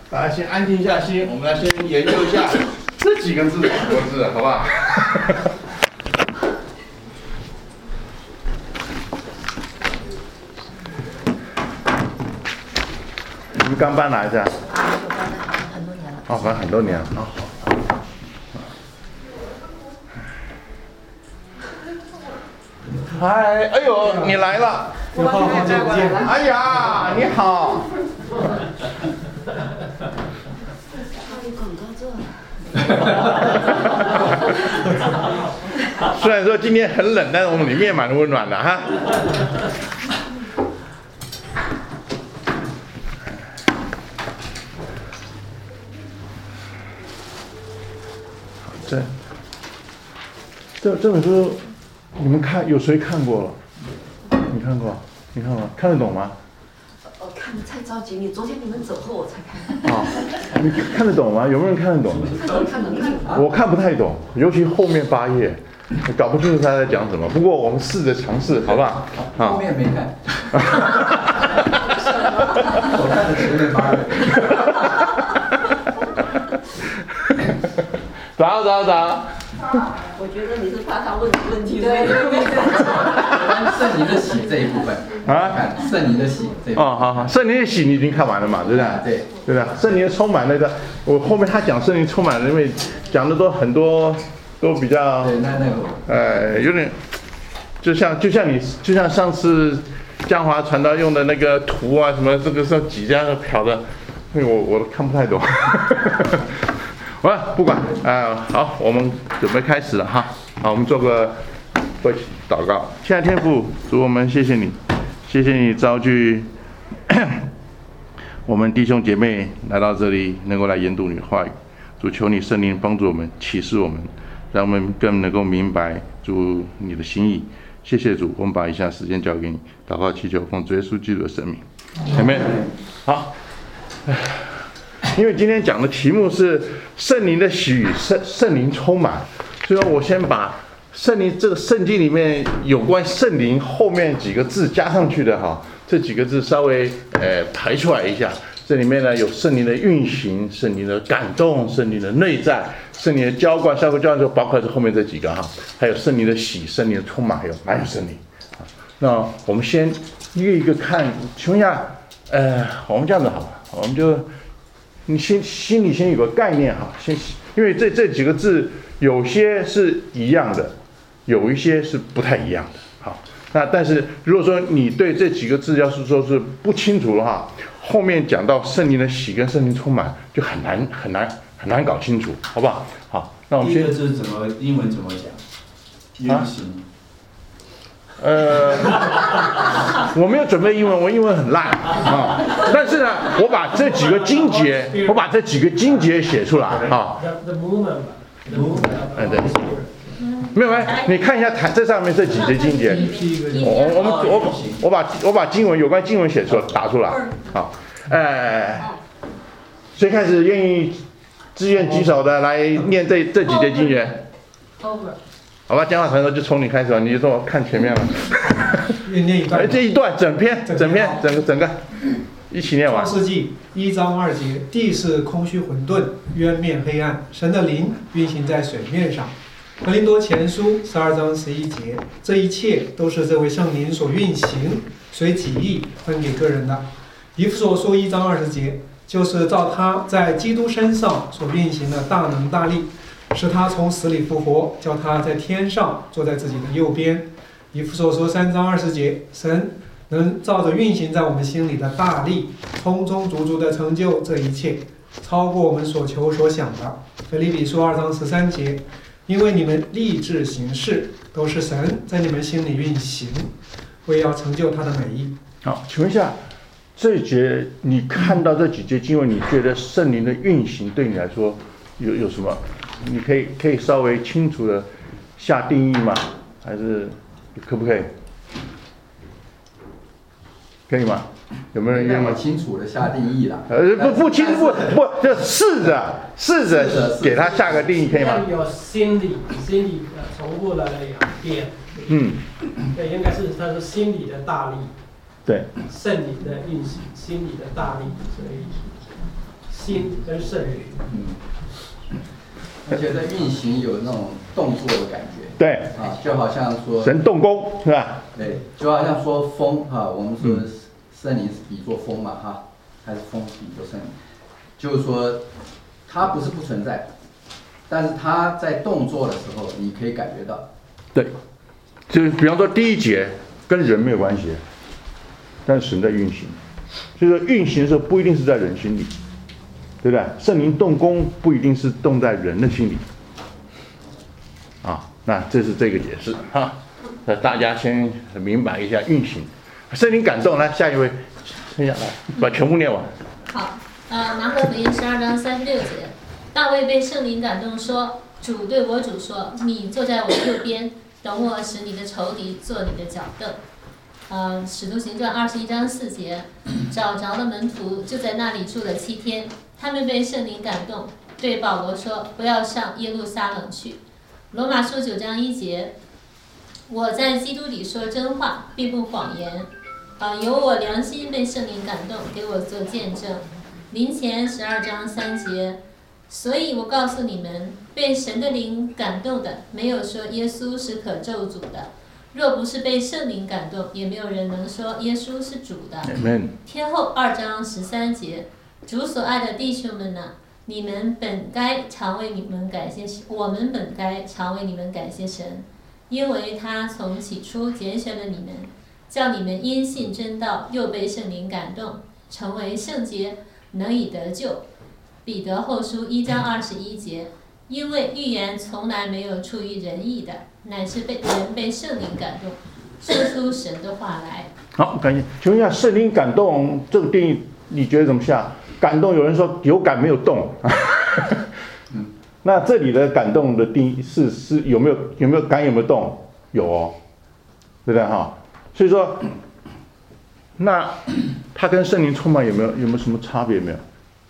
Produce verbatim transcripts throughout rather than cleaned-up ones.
大家先安静下心，我们来先研究一下这几个字怎么字，好不好？你们刚搬来是吧？ 很多年了。 哦，搬很多年了。哦，好。嗨，哎呦，你来了！ 好好久不见。 哎呀，你好。 广告做。 虽然说今天很冷，但是我们里面蛮温暖的哈。这这这本书你们看有谁看过了？你看过？你看过？看得懂吗？ 我看得太着急，你昨天你们走后我才看。 啊，你看得懂吗？有没有人看得懂？ 看懂看懂。 我看不太懂，尤其后面八页，搞不清楚他在讲什么。不过我们试着尝试，好不好？ 好，后面没看。我看的前面八页。 早早早。 我觉得你是怕他问你问题，对对对。 圣灵的喜这一部分啊，圣灵的喜这一部分。 哦，好好，圣灵的喜你已经看完了嘛，对不对？ 对， 对不对？圣灵充满那个，我后面他讲圣灵充满了，因为讲的都很多，都比较， 对，那那个， 呃，有点，就像就像你，就像上次江华传道用的那个图啊，什么这个是几家的漂的，因为我我都看不太懂。好了，不管，啊、呃，好，我们准备开始了哈。好，我们做个会祷告。亲爱的天父，主我们谢谢你，谢谢你召聚我们弟兄姐妹来到这里，能够来研读你的话语。主求你圣灵帮助我们，启示我们，让我们更能够明白主你的心意。谢谢主，我们把以下时间交给你，祷告祈求奉主耶稣基督的圣名。阿们。好。因为今天讲的题目是圣灵的喜与圣圣灵充满，所以说我先把圣灵这个圣经里面有关圣灵后面几个字加上去的哈，这几个字稍微呃排出来一下。这里面呢有圣灵的运行、圣灵的感动、圣灵的内在、圣灵的浇灌、相互浇灌，就包括这后面这几个哈，还有圣灵的喜、圣灵的充满，还有哪有圣灵？那我们先一个一个看，请问一下，呃，我们这样子好了，我们就。你先心里先有个概念哈，先因为这这几个字有些是一样的，有一些是不太一样的。好，那但是如果说你对这几个字要是说是不清楚的话，后面讲到圣灵的喜跟圣灵充满就很难很难很难搞清楚，好不好？好，那我们先。 第一个字怎么英文怎么讲？运行。 呃，我没有准备英文，我英文很烂啊。但是呢，我把这几个经节，我把这几个经节写出来啊。嗯，对。没有没，你看一下台这上面这几节经节，我我们我我把我把经文有关经文写出来打出来。好，哎，谁开始愿意自愿举手的来念这这几节经节？好吧，讲话传说就从你开始吧，你就说我看前面了。 念一段。 这一段整篇整篇整个整个一起念完。 创世纪一章二节，地是空虚混沌，渊面黑暗，神的灵运行在水面上。格林多前书十二章十一节，这一切都是这位圣灵所运行，随己意分给个人的。以弗所书一章二十节，就是照他在基督身上所运行的大能大力。使他从死里复活，叫他在天上坐在自己的右边。以弗所书三章二十节，神能照着运行在我们心里的大力，充充足足地成就这一切，超过我们所求所想的。腓立比书二章十三节，因为你们立志行事，都是神在你们心里运行，为要成就他的美意。 好，请问一下，这一节你看到这几节经文，你觉得圣灵的运行对你来说有有什么？你可以可以稍微清楚的下定义吗？还是可不可以？可以吗？有没有人愿意？ 那么清楚的下定义了。 呃，不不清不不，就试着试着给他下个定义，可以吗？ 有心理心理的重复了两遍。 嗯。 对，应该是他说心理的大力。 对。 圣灵的运行，心理的大力，所以心跟圣灵。 嗯，而且在运行有那种动作的感觉。 对。 啊，就好像说神动工是吧？ 对，就好像说风哈、啊，我们说圣灵是比作风嘛哈、啊，还是风比作圣灵，就是说它不是不存在，但是它在动作的时候，你可以感觉到。 对，就是比方说第一节跟人没有关系，但是神在运行，所以说运行的时候不一定是在人心里，对不对？圣灵动工不一定是动在人的心里，啊，那这是这个解释哈。那大家先明白一下运行，圣灵感动，来下一位，分享来把全部念完。 好，呃，马可福音十二章三十六节，大卫被圣灵感动说：“主对我主说，你坐在我右边，等我使你的仇敌做你的脚凳。”呃，使徒行传二十一章四节，找着的门徒就在那里住了七天，他们被圣灵感动，对保罗说：“不要上耶路撒冷去。”罗马书九章一节，我在基督里说真话，并不谎言。啊、呃，有我良心被圣灵感动，给我做见证。林前十二章三节，所以我告诉你们，被神的灵感动的，没有说耶稣是可咒诅的；若不是被圣灵感动，也没有人能说耶稣是主的。 Amen。 天后二章十三节，主所爱的弟兄们哪，你们本该常为你们感谢，我们本该常为你们感谢神，因为他从起初拣选了你们，叫你们因信真道，又被圣灵感动，成为圣洁，能以得救。彼得后书一章二十一节，因为预言从来没有出于人意的，乃是被人被圣灵感动，说出神的话来。 好，感谢。请问一下，圣灵感动这个定义，你觉得怎么下？感动有人说有感没有动，那这里的感动的定义是是有没有有没有感有没有动？有哦，对不对哈？所以说，那它跟圣灵充满有没有有没有什么差别没有？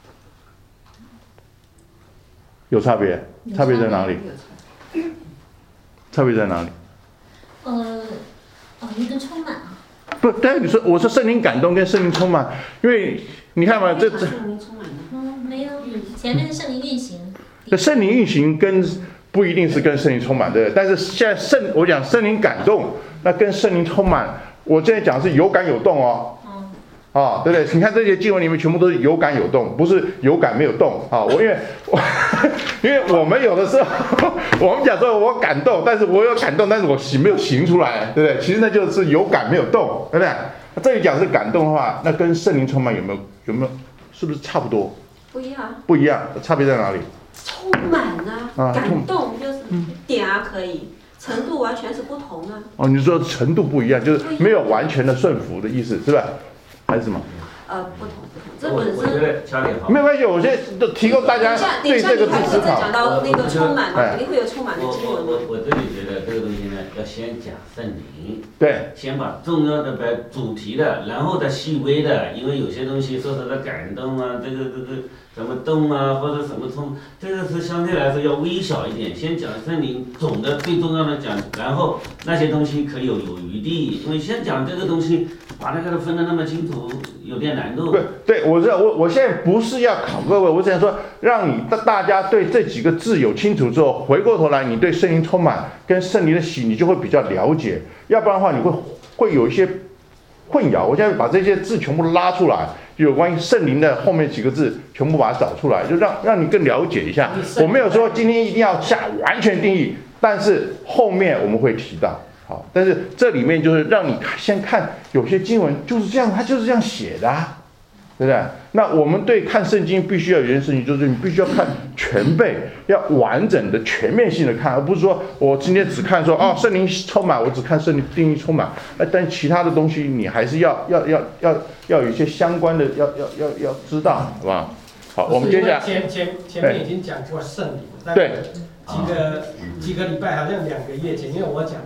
有差别，差别在哪里？差别在哪里？ 呃，哦，一个充满啊。 不，但是你说我说圣灵感动跟圣灵充满，因为你看嘛，这这。 嗯，没有，前面是圣灵运行。 这圣灵运行跟不一定是跟圣灵充满的，但是现在圣我讲圣灵感动，那跟圣灵充满，我现在讲是有感有动哦。啊，对不对？你看这些经文里面全部都是有感有动，不是有感没有动啊。我因为我因为我们有的时候我们讲说我感动，但是我有感动，但是我行没有行出来，对不对？其实那就是有感没有动，对不对？这里讲是感动的话，那跟圣灵充满有没有有没有？是不是差不多？ 不一样。 不一样，差别在哪里？ 充满啊，啊感动就是点啊可以。程度完全是不同啊。 哦，你说程度不一样，就是没有完全的顺服的意思，是吧？还是什么？ 呃，不同不同，这本身我觉得乔点好。 没有关系，我现在都提供大家对这个字思考。 讲到那个充满嘛，肯定会有充满的经文。 我我我这里觉得这个东西呢，要先讲圣灵。 对。 先把重要的、把主题的，然后再细微的，因为有些东西说它的感动啊，这个这个怎么动啊，或者什么冲，这个是相对来说要微小一点。先讲圣灵总的最重要的讲，然后那些东西可以有有余地，因为先讲这个东西，把那个分得那么清楚，有点难度。 对对，我知道，我我现在不是要考各位，我只想说，让你大家对这几个字有清楚之后，回过头来，你对圣灵充满跟圣灵的喜，你就会比较了解。要不然的话，你会会有一些混淆。我现在把这些字全部拉出来，有关于圣灵的后面几个字，全部把它找出来，就让让你更了解一下。我没有说今天一定要下完全定义，但是后面我们会提到。好，但是这里面就是让你先看，有些经文就是这样，它就是这样写的啊，对不对？那我们对看圣经必须要有一件事情，就是你必须要看全背，要完整的、全面性的看，而不是说我今天只看说哦圣灵充满，我只看圣灵定义充满，那但其他的东西你还是要要要要要有一些相关的，要要要要知道，好不好？好，我们接下来前前前面已经讲过圣灵了， 对。 几个几个礼拜，好像两个月前，因为我讲，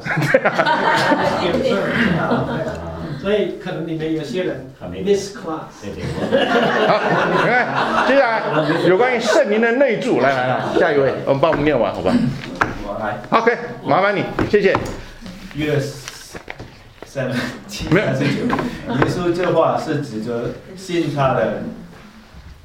所以可能你们有些人 miss class。 好，你看，接下来有关于圣灵的内住，来来来，下一位，我们帮我们念完，好吧？ 我来。 OK， 麻烦你，谢谢。 约三七三十九，耶稣这话是指着信他的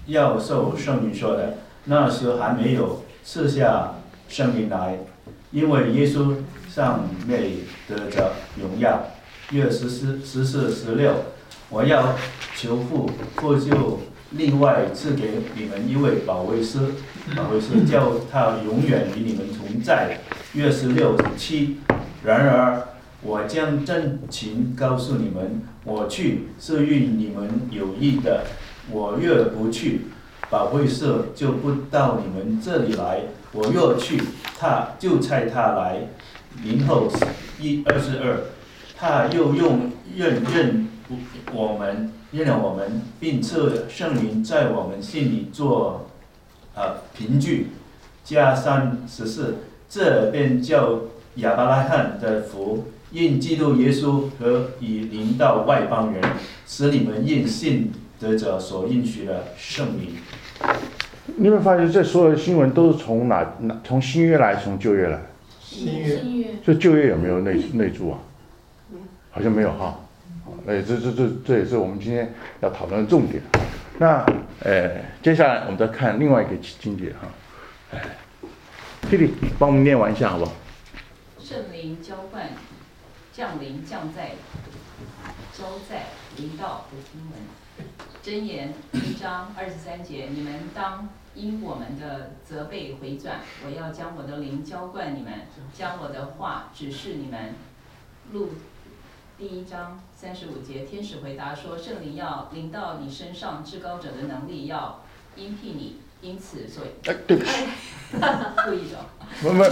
要受圣灵说的，那时还没有赐下圣灵来，因为耶稣尚未得着荣耀。约十四、十四、十六，我要求父，父就另外赐给你们一位保惠师，保惠师叫他永远与你们同在。约十六、七，然而我将真情告诉你们，我去是与你们有益的，我若不去，保惠师就不到你们这里来；我若去，他就差他来。零后一二十二，他又用认认我们，认了我们，并赐圣灵在我们心里做呃凭据。加三十四，这便叫亚伯拉罕的福，因基督耶稣和以临到外邦人，使你们因信得着所应许的圣灵。 你有没有发现，这所有的新闻都是从哪哪从新约来，从旧约来？ 新约。 所以旧约有没有内内住啊？好像没有哈。哎，这这这这也是我们今天要讨论的重点。那呃，接下来我们再看另外一个经节哈。哎，弟弟帮我们念完一下好不好？ 圣灵浇灌，降临降在，浇在临到的经文。箴言一章二十三节，你们当因我们的责备回转，我要将我的灵浇灌你们，将我的话指示你们。路第一章三十五节，天使回答说：圣灵要临到你身上，至高者的能力要荫庇你，因此所以。 哎，对不起。 故意的。 没没。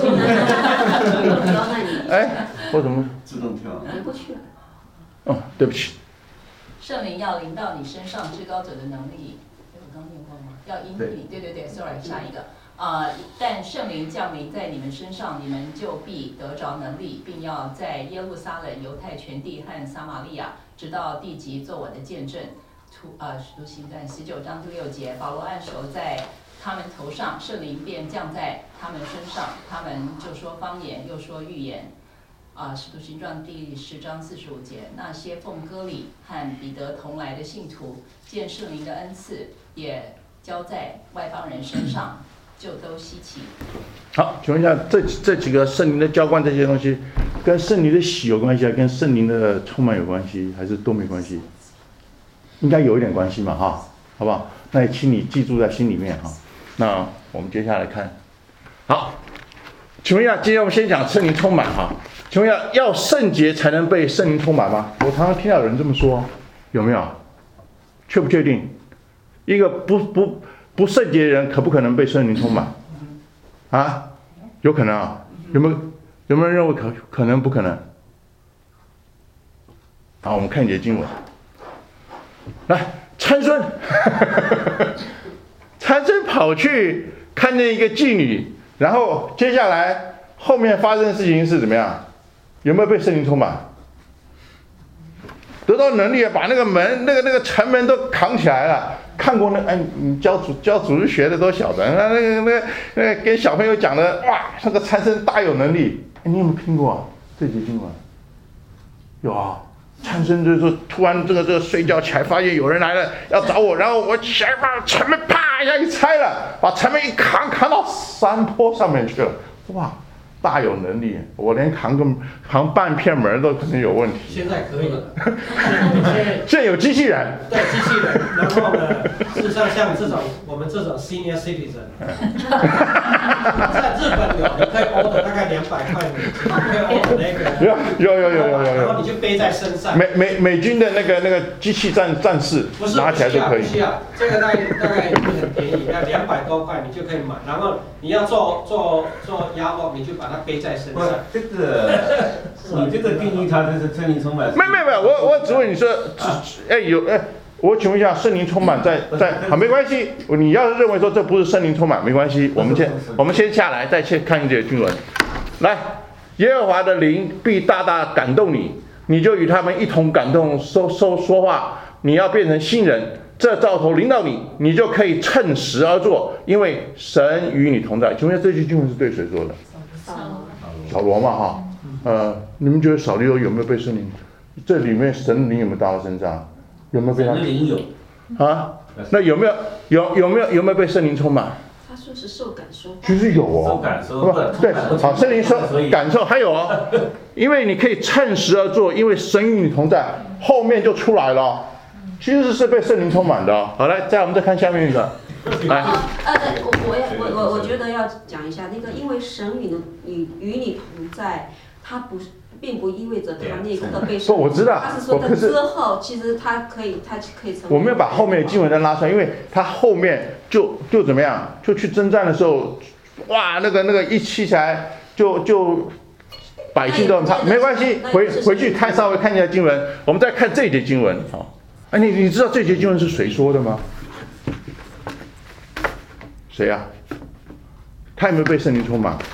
哎，我怎么自动跳？ 来过去了。 哦，对不起。 圣灵要临到你身上，至高者的能力，我刚念过吗？要荫庇你，对对对 ，sorry， 下一个。啊、呃！但圣灵降临在你们身上，你们就必得着能力，并要在耶路撒冷、犹太全地和撒玛利亚，直到地极，做我的见证。出呃，使徒行传十九章第六节，保罗按手在他们头上，圣灵便降在他们身上，他们就说方言，又说预言。啊，《使徒行传》第十章四十五节，那些奉割礼和彼得同来的信徒，见圣灵的恩赐也交在外邦人身上，就都稀奇。 好，请问一下，这这几个圣灵的浇灌这些东西，跟圣灵的喜有关系，还跟圣灵的充满有关系，还是都没关系？应该有一点关系嘛，哈，好不好？那也请你记住在心里面哈。那我们接下来看，好，请问一下，今天我们先讲圣灵充满哈。请问一下，要圣洁才能被圣灵充满吗？我常常听到有人这么说，有没有？确不确定？一个不不不圣洁的人，可不可能被圣灵充满？啊，有可能啊？有没有有没有人认为可可能不可能？好，我们看一节经文。来，参孙，参孙跑去看见一个妓女，然后接下来后面发生的事情是怎么样？有没有被圣灵充满？得到能力把那个门、那个那个城门都扛起来了。看过那哎，你教主教组织学的都晓得，那那个那个那个跟小朋友讲的，哇，那个参孙大有能力。哎，你有没有听过啊？这节经文？有啊。参孙就是说，突然这个这个睡觉起来，发现有人来了要找我，然后我起来把城门啪一下一拆了，把城门一扛扛到山坡上面去了。哇！大有能力，我连扛个扛半片门都可能有问题。 现在可以了， 现在有机器人。 对，机器人。然后呢，事实上像这种我们这种 senior citizen， 在日本有，你可以 order 大概两百块美金，你可以 order 那个。 有有有有有有。 然后你就背在身上。 美美美军的那个那个机器战战士，拿起来就可以。 不需要，这个大概大概也不是很便宜，要两百多块你就可以买。然后你要做做做压货，你就把它背在身上。 这个，你这个定义它就是圣灵充满。 没没没，我我只问你说，哎有哎，我请问一下，圣灵充满在在好没关系，你要是认为说这不是圣灵充满没关系，我们先我们先下来再先看一节经文，来，耶和华的灵必大大感动你，你就与他们一同感动说说说话，你要变成新人。这兆头临到你，你就可以趁时而做，因为神与你同在。请问这句经文是对谁说的？扫罗嘛哈，呃，你们觉得扫罗有没有被圣灵？这里面神灵有没有到他身上？有没有被他？ 神灵有。 啊， 那有没有有有没有有没有被圣灵充满？ 他说是受感受， 其实有哦， 受感受， 对，好，圣灵说感受还有哦，因为你可以趁时而做，因为神与你同在，后面就出来了，其实是被圣灵充满的哦。好，来，再我们再看下面一个，来， 呃呃，我我我我我觉得要讲一下那个，因为神与你与你同在，他不是。并不意味着他那刻被圣灵， 我知道， 他是说他之后，其实他可以，他可以成为。 我没有把后面的经文再拉出来，因为他后面就就怎么样，就去征战的时候，哇，那个那个一起起来，就就百姓都很怕，没关系，回回去看稍微看一下经文，我们再看这一节经文，好，哎，你你知道这节经文是谁说的吗？谁呀、啊？他有没有被圣灵充满？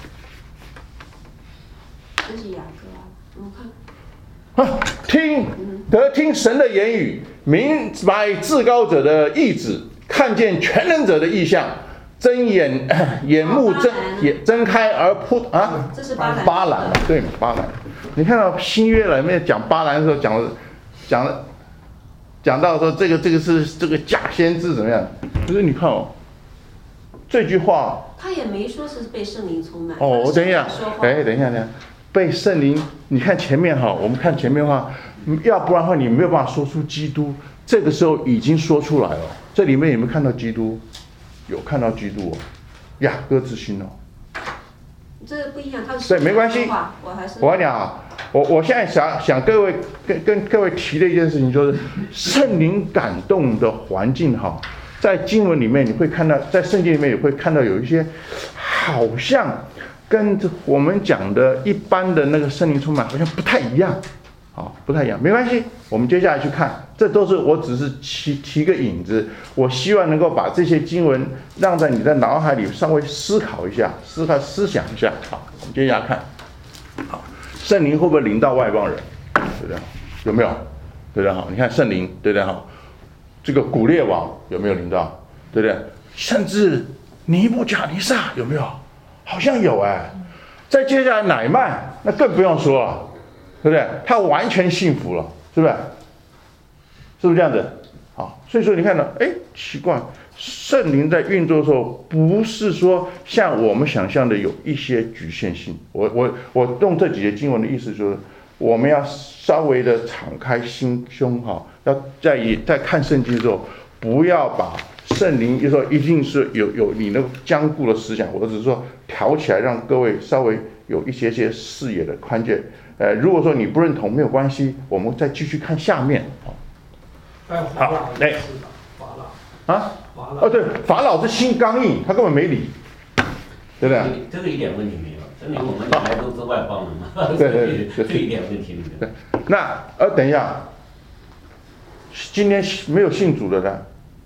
这是雅各啊，我看。 啊，听得听神的言语，明白至高者的意志，看见全能者的意象，睁眼眼目睁眼睁开而扑啊！ 这是巴兰。 巴兰，对，巴兰。你看到新约里面讲巴兰的时候，讲了讲了讲到说这个这个是这个假先知怎么样？可是你看哦，这句话。 他也没说是被圣灵充满。 哦，我等一下，哎，等一下，等一下。被圣灵，你看前面哈，我们看前面的话，要不然的话你没有办法说出基督。这个时候已经说出来了，这里面有没有看到基督？有看到基督哦，雅各之心哦。 这不一样，他是对，没关系。 我还是我跟你讲啊，我我现在想想各位跟跟各位提的一件事情，就是圣灵感动的环境哈，在经文里面你会看到，在圣经里面也会看到有一些好像。跟我们讲的一般的那个圣灵充满好像不太一样，好，不太一样，没关系，我们接下来去看，这都是我只是提提个引子，我希望能够把这些经文让在你的脑海里稍微思考一下，思考思想一下，好，我们接下来看，好，圣灵会不会临到外邦人，对不对？有没有？对不对？好，你看圣灵，对不对？好，这个古列王有没有临到？对不对？甚至尼布甲尼撒有没有？好像有哎，再接下来乃曼，那更不用说了，对不对？他完全信服了，是不是？是不是这样子？好，所以说你看到，哎，奇怪，圣灵在运作的时候，不是说像我们想象的有一些局限性。我我我用这几节经文的意思就是，我们要稍微的敞开心胸哈，要在在看圣经的时候，不要把。圣灵就说一定是有有你那个坚固的思想，我只是说挑起来，让各位稍微有一些些视野的宽界。呃，如果说你不认同没有关系，我们再继续看下面。 好， 来， 法老啊，哦对，法老是心刚硬，他根本没理，对不对？ 这个一点问题没有，证明我们原来都是外邦人嘛。 对对对， 这一点问题没有。 那呃，等一下，今天没有信主的呢？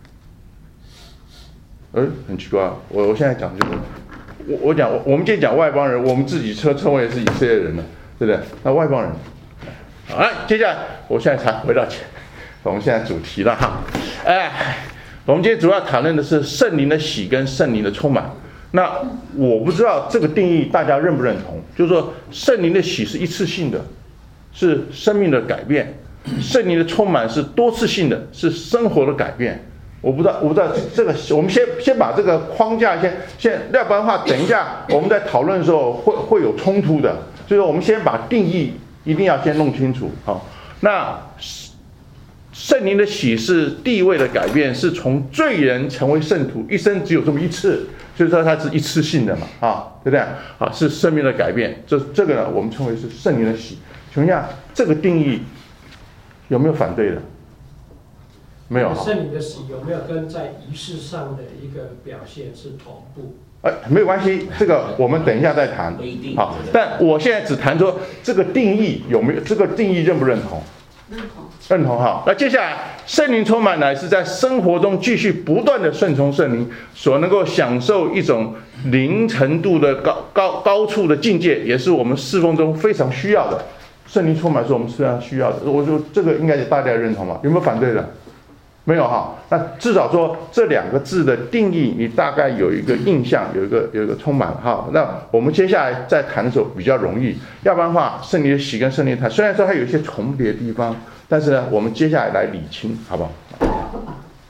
哎，很奇怪，我我现在讲就是，我我讲我们今天讲外邦人，我们自己称称为是以色列人了，对不对？那外邦人，好，来，接下来我现在才回到前，我们现在主题了哈，哎，我们今天主要谈论的是圣灵的喜跟圣灵的充满。那我不知道这个定义大家认不认同？就是说，圣灵的喜是一次性的，是生命的改变；圣灵的充满是多次性的，是生活的改变。我不知道，我不知道这个，我们先先把这个框架先先，要不然的话，等一下我们在讨论的时候会会有冲突的。所以说，我们先把定义一定要先弄清楚。好，那圣灵的喜是地位的改变，是从罪人成为圣徒，一生只有这么一次，所以说它是一次性的嘛，啊，对不对？啊，是生命的改变，这这个呢，我们称为是圣灵的喜。请问一下，这个定义有没有反对的？没有。 圣灵的喜有没有跟在仪式上的一个表现是同步？ 哎，没有关系，这个我们等一下再谈。好，但我现在只谈说这个定义有没有，这个定义认不认同？ 认同。 认同哈。那接下来，圣灵充满乃是在生活中继续不断的顺从圣灵，所能够享受一种灵程度的高高高处的境界，也是我们侍奉中非常需要的。圣灵充满是我们非常需要的。我说这个应该是大家认同吧？有没有反对的？没有哈，那至少说这两个字的定义，你大概有一个印象，有一个有一个充满哈。那我们接下来在谈的时候比较容易，要不然的话，圣灵的喜跟圣灵的谈，虽然说它有一些重叠的地方，但是呢，我们接下来来理清，好不好？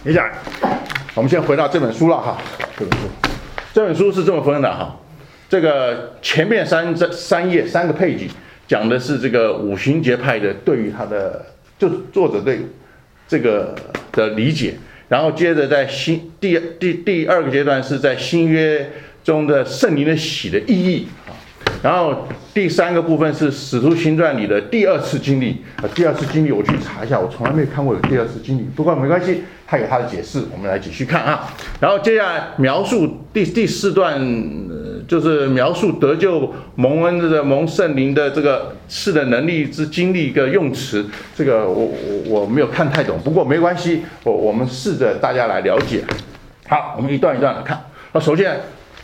接下来，我们先回到这本书了哈。这本书，这本书是这么分的哈。这个前面三三页三个配 a 讲的是这个五旬节派的对于他的，就是作者对这个的理解。然后接着在新第第第二个阶段是在新约中的圣灵的喜的意义啊。然后第三个部分是《使徒行传》里的第二次经历啊，第二次经历我去查一下，我从来没有看过有第二次经历，不过没关系，它有它的解释，我们来继续看啊。然后接下来描述第第四段，呃，就是描述得救蒙恩的蒙圣灵的这个是的能力之经历一个用词，这个我我我没有看太懂，不过没关系，我我们试着大家来了解。好，我们一段一段来看。那首先。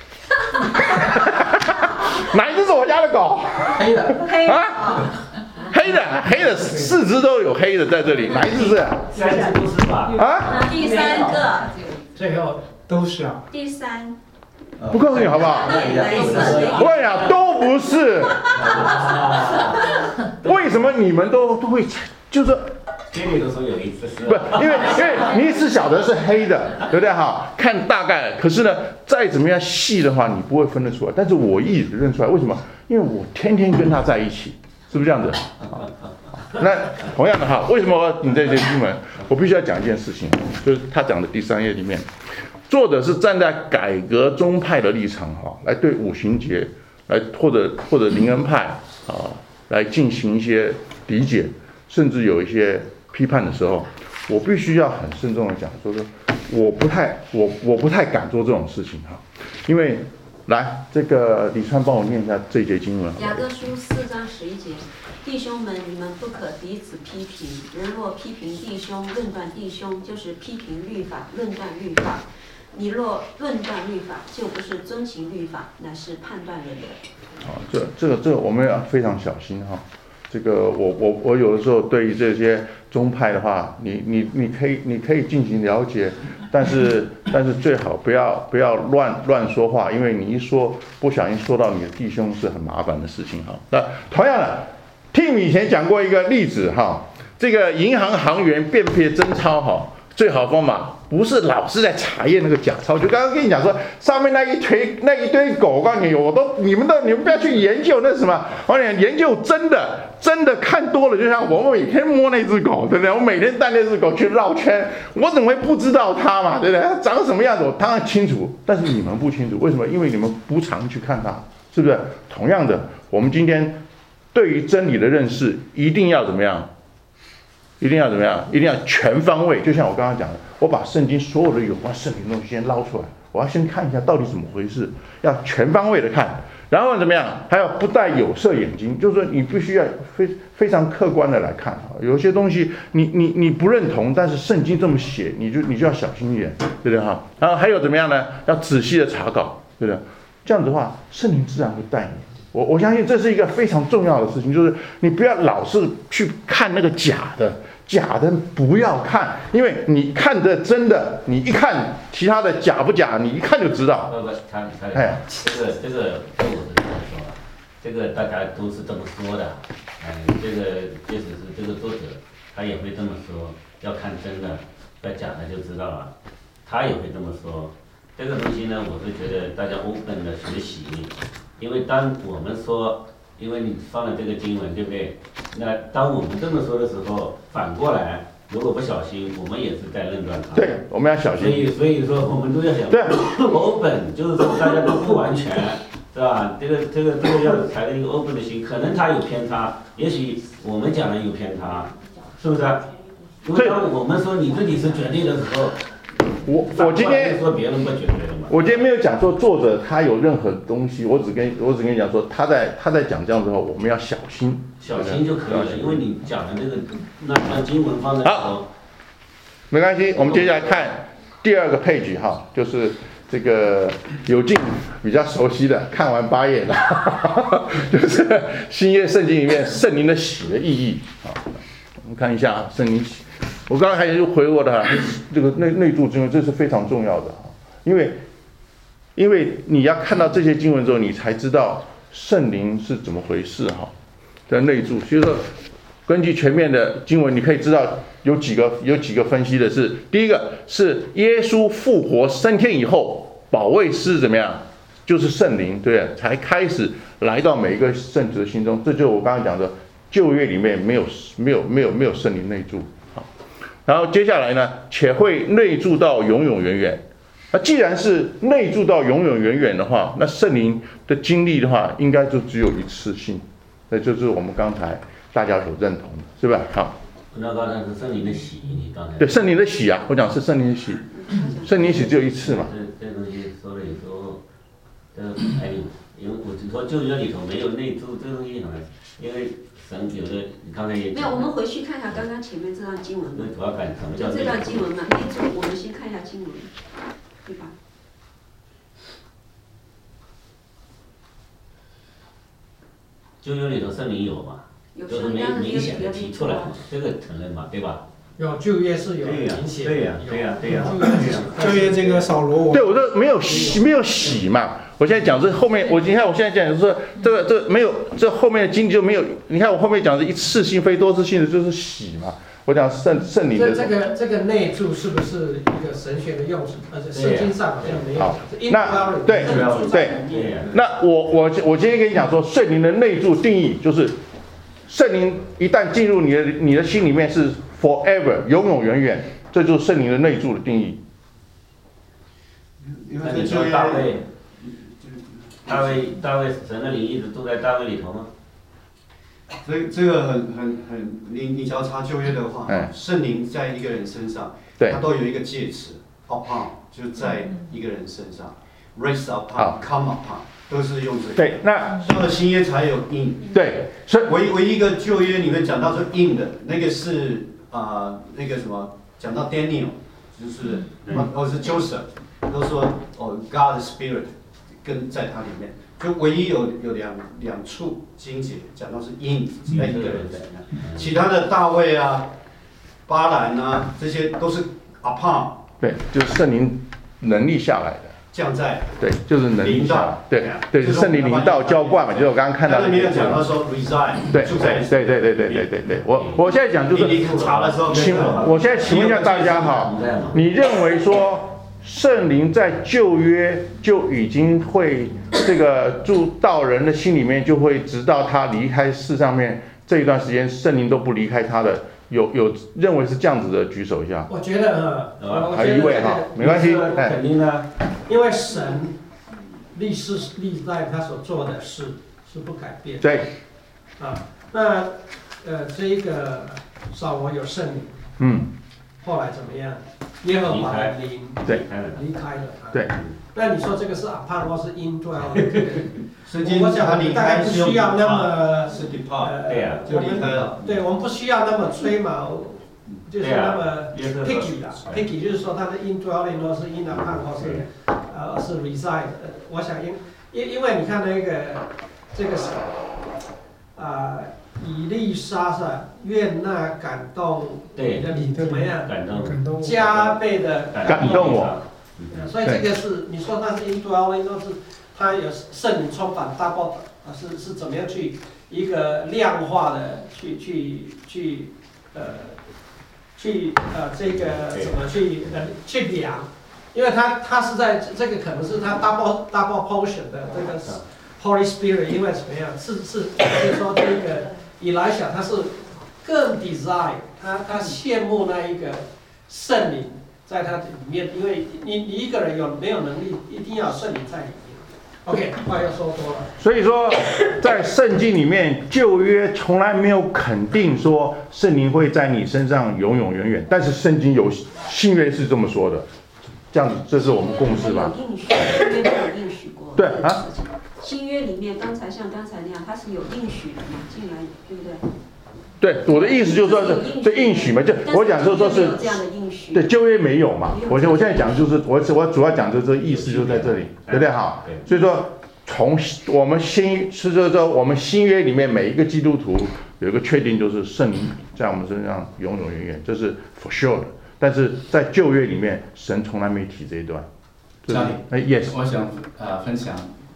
哪一只是我家的狗？ 黑的， 黑的啊，黑的，黑的，四只都有黑的在这里，哪一只是？ 三只不是吧？ 啊？ 第三个， 最后都是啊。 第三， 不告诉你好不好？我跟你讲，都不是。为什么你们都都会就是？ 经理都说有一次是， 不，因为因为你只晓得是黑的，对不对哈？看大概，可是呢，再怎么样细的话，你不会分得出来。但是我一直认出来，为什么？因为我天天跟他在一起，是不是这样子？那同样的哈，为什么我要引这些经文？我必须要讲一件事情，就是他讲的第三页里面，作者是站在改革宗派的立场哈，来对五旬节，来或者或者灵恩派啊，来进行一些理解，甚至有一些。批判的时候，我必须要很慎重的讲，说说我不太我我不太敢做这种事情哈，因为来这个李川帮我念一下这节经文。 雅各书四章十一节，弟兄们，你们不可彼此批评，人若批评弟兄，论断弟兄，就是批评律法，论断律法。你若论断律法，就不是遵行律法，乃是判断人的。 好，这这个这个我们要非常小心哈。这个我我我有的时候对于这些宗派的话，你你你可以你可以进行了解，但是但是最好不要不要乱乱说话，因为你一说不小心说到你的弟兄是很麻烦的事情哈。那同样的 ，Tim 以前讲过一个例子哈，这个银行行员辨别真钞哈，最好方法不是老是在查验那个假钞，就刚刚跟你讲说上面那一堆那一堆狗，我告诉你，我都你们都你们不要去研究那什么，我跟你讲，研究真的。真的看多了，就像我每天摸那只狗，对不对？我每天带那只狗去绕圈，我怎么会不知道它嘛，对不对？它长什么样子，我当然清楚，但是你们不清楚，为什么？因为你们不常去看它，是不是？同样的，我们今天对于真理的认识，一定要怎么样？一定要怎么样？一定要全方位。就像我刚刚讲的，我把圣经所有的有关圣灵的东西先捞出来，我要先看一下到底怎么回事，要全方位的看。然后怎么样？还要不戴有色眼睛，就是说你必须要非非常客观的来看啊。有些东西你你你不认同，但是圣经这么写，你就你就要小心一点，对不对哈？然后还有怎么样呢？要仔细的查稿，对不对？这样子的话，圣灵自然会带你。我我相信这是一个非常重要的事情，就是你不要老是去看那个假的。假的不要看，因为你看的真的，你一看其他的假不假，你一看就知道。 不不，他他哎，这个这个不是这么说，这个大家都是这么说的，嗯，这个即使是这个作者，他也会这么说，要看真的，要假的就知道了，他也会这么说。这个东西呢，我是觉得大家 open 的学习，因为当我们说。因为你放了这个经文，对不对？那当我们这么说的时候，反过来，如果不小心，我们也是在论断它。 对，我们要小心。 所以，所以说我们都要想，对，open 就是说大家都不完全，是吧？这个这个这个要采一个 open 的心，可能它有偏差，也许我们讲的有偏差，是不是？因为当我们说你自己是绝对的时候， 我我今天说别人不绝对的嘛。 我今天没有讲说作者他有任何东西，我只跟我只跟你讲说他在他在讲这样之后，我们要小心， 小心就可以了，因为你讲的这个那那经文放在里头， 没关系。我们接下来看第二个page哈，就是这个有劲比较熟悉的，看完八页的，就是新约圣经里面圣灵的喜的意义啊。我们看一下啊，圣灵喜。我刚刚还有回我的这个内内注经文，这是非常重要的，因为因为你要看到这些经文之后，你才知道圣灵是怎么回事哈。在内注，所以说根据全面的经文，你可以知道有几个有几个分析的是，第一个是耶稣复活升天以后，保惠师怎么样？就是圣灵，对不对？才开始来到每一个圣徒的心中。这就是我刚刚讲的，旧约里面没有没有没有没有圣灵内住。好，然后接下来呢，且会内住到永永远远。那既然是内住到永永远远的话，那圣灵的经历的话，应该就只有一次性。那就是我们刚才大家所认同的，是吧？好。 那刚才是圣灵的洗，你刚才对圣灵的洗啊，我讲是圣灵的洗，圣灵洗只有一次嘛。 这这东西说了以后，这哎，因为我只说旧约里头没有内住这东西，因为神有的，你刚才也没有，我们回去看一下刚刚前面这段经文嘛。 主要看什么叫就这段经文嘛，内住，我们先看一下经文，对吧？ 旧约里头圣灵有嘛？就是没明显的提出来，这个承认嘛，对吧？ 有旧约是有明显， 对呀，对呀，对呀， 旧约这个扫罗， 对我说没有洗，没有洗嘛。我现在讲是后面，我你看我现在讲就是说这个这个没有，这后面的经就没有。你看我后面讲是一次性非多次性的，就是洗嘛。我讲圣圣灵的。 这这个这个内住是不是一个神学的用词？而且圣经上好像没有。 好，那对对，那我我我今天跟你讲说，圣灵的内住定义就是。圣灵一旦进入你的你的心里面是 forever 永永远远，这就是圣灵的内住的定义。 那你说大卫，大卫大卫神的灵一直住在大卫里头吗？ 这这个很很很，你你只要查旧约的话， 嗯、 圣灵在一个人身上， 对， 它都有一个介词 upon， 就在一个人身上 ，raise upon，come upon。都是用这个。 对，那到了新约才有 in。对，所以唯唯一一个旧约里面讲到说 in 的那个是啊、呃、那个什么，讲到 Daniel， 就是、嗯、或是 Joseph， 都说哦 God Spirit 跟在它里面，就唯一有有两两处经节讲到是 in 在一个人怎样，其他的大卫啊、巴兰啊这些都是 upon。 对，就是圣灵能力下来的。 降在对，就是能力下，对对，是圣灵临到浇灌嘛，就是我刚刚看到的。 那里面讲到说 reside， 对对对对对对对对，我我现在讲就是，请我现在请问一下大家哈，你认为说圣灵在旧约就已经会这个住到人的心里面，就会直到他离开世上面这一段时间，圣灵都不离开他的？有有认为是这样子的，举手一下。 我觉得哈，还有一位哈，没关系， 肯定的，因为神历世历代他所做的事是不改变。 对。 啊，那呃，这一个扫罗有圣灵， 嗯， 后来怎么样？耶和华的灵对离开了他。 对。 那你说这个是 upon 或是 indwell？ 我想大概不需要那么是 depart， 对呀，就离开了。对，我们不需要那么吹毛，就是那么 picky 的 ，picky 就是说它的 indwelling 或是 in upon 或是呃是 reside。我想因因因为你看那个这个是啊，以利沙是愿那感动你的你怎么样？ 感动， 感动， 加倍的感动我。 所以这个是你说它是 indwelling 或是它有圣灵充满大爆啊，是是怎么样去一个量化的去去去呃去呃这个怎么去呃去量？因为它它是在这个可能是它 double double portion 的这个 Holy Spirit， 因为怎么样？是是就是说这个以来想他是更 desire， 他他羡慕那一个圣灵在他里面，因为你你一个人有没有能力，一定要圣灵在里面。OK， 话又说多了。 所以说，在圣经里面，旧约从来没有肯定说圣灵会在你身上永永远远，但是圣经有新约是这么说的，这样子，这是我们共识吧？ 应许，新约有应许过。 对啊。 新约里面，刚才像刚才那样，它是有应许的嘛，进来，对不对？ 对，我的意思就是说是这应许嘛，就我讲就是说是对旧约没有嘛，我我现在讲就是我我主要讲就是这意思就在这里，对不对哈？所以说从我们新是就是说我们新约里面每一个基督徒有一个确定，就是圣灵在我们身上永永远远，这是 for sure 的。但是在旧约里面，神从来没提这一段。 家里， 哎 ，yes， 我想呃分享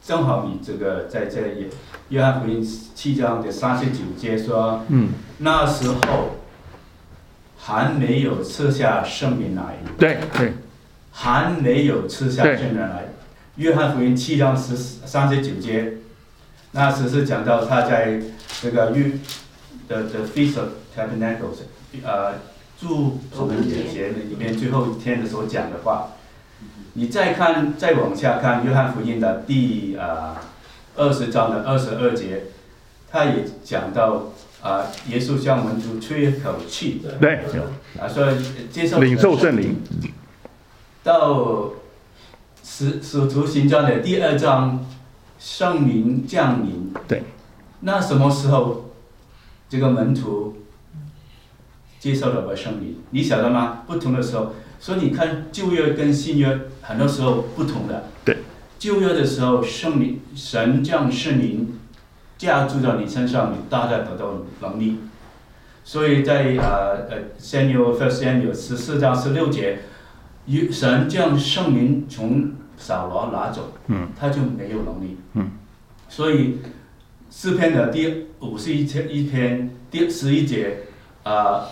正好你这个在这里约翰福音七章的三十九节说， 嗯， 那时候还没有赐下圣灵来， 对对， 还没有赐下圣灵来。约翰福音七章十三十九节，那时是讲到他在这个约的的 Feast of Tabernacles， 呃，住住棚节里面最后一天的时候讲的话。你再看，再往下看约翰福音的第呃二十章的二十二节，他也讲到啊、呃，耶稣向门徒吹一口气， 对， 啊，说接受领受圣灵。 到使使徒行传的第二章，圣灵降临， 对， 那什么时候这个门徒接受了圣灵？你晓得吗？不同的时候。所以你看旧约跟新约很多时候不同的。 对。 旧约的时候，圣灵神将圣灵加注到你身上，你大概得到能力。所以在呃呃 Samuel First Samuel 十四章十六节，神将圣灵从扫罗拿走， 嗯， 他就没有能力。 嗯。所以诗篇的第五十一篇第十一节啊。呃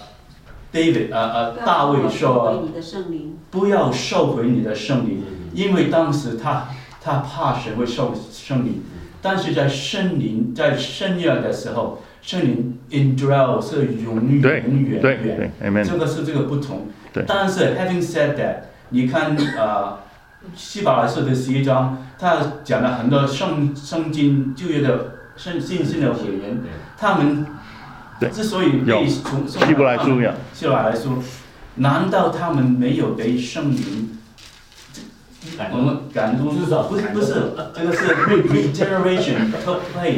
David 呃呃，大卫说，不要收回你的圣灵，因为当时他他怕神会收圣灵，但是在圣灵在圣约的时候，圣灵 indwell 是永永远远，这个是这个不同。但是 having said that， 你看呃希伯来书的十一章，他讲了很多圣圣经旧约的圣信心的伟人，他们。之所以被从希伯来书呀， 希伯来书，难道他们没有被圣灵？我们感动，不是不是，这个是 regeneration took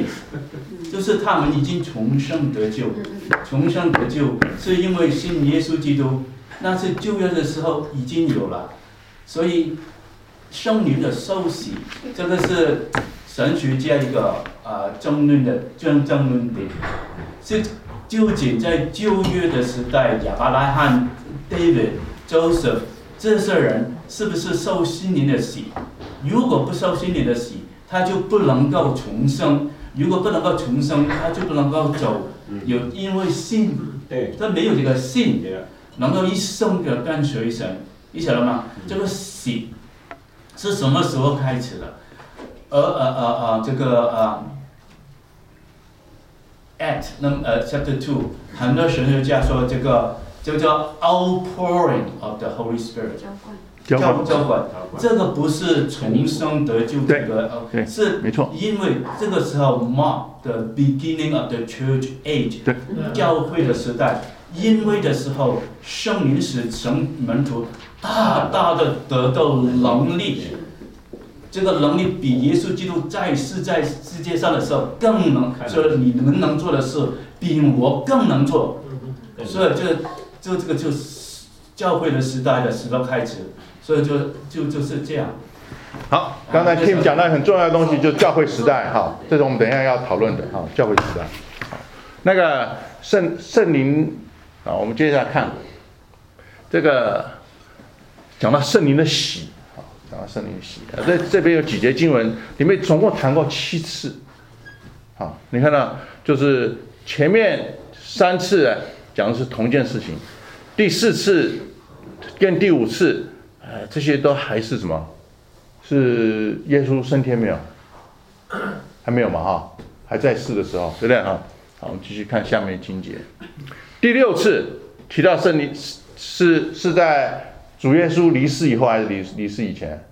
place， 就是他们已经重生得救，重生得救是因为信耶稣基督，那是旧约的时候已经有了，所以圣灵的受洗，这个是神学家一个啊争论的争争论点，是。究竟在旧约的时代，亚伯拉罕、David、Joseph 这些人是不是受心灵的洗？如果不受心灵的洗，他就不能够重生；如果不能够重生，他就不能够走。有因为信，他没有这个信，能够一生的跟随神，你晓得吗？这个洗是什么时候开始的？而呃呃呃这个呃。At 那么呃 chapter two， 很多神学家说这个就叫 outpouring of the Holy Spirit， 浇灌， 浇灌，这个不是重生得救这个，是因为这个时候 mark the beginning of the church age， 教会的时代，因为的时候圣灵使神门徒大大的得到能力。这个能力比耶稣基督在世在世界上的时候更能，所以你们能做的事比我更能做，所以这就这个就是教会的时代的时候开始，所以就就就是这样。 好，刚才 Tim 讲到很重要的东西，就是教会时代，哈，这是我们等一下要讨论的，哈，教会时代。那个圣圣灵啊，我们接下来看这个讲到圣灵的喜。讲到圣灵洗，这这边有几节经文，里面总共谈过七次。好，你看到就是前面三次讲的是同一件事情，第四次跟第五次，呃，这些都还是什么？是耶稣升天没有？还没有嘛哈，还在世的时候，对不对哈？好，我们继续看下面经节。第六次提到圣灵是是在。主耶稣离世以后还是离离世以前？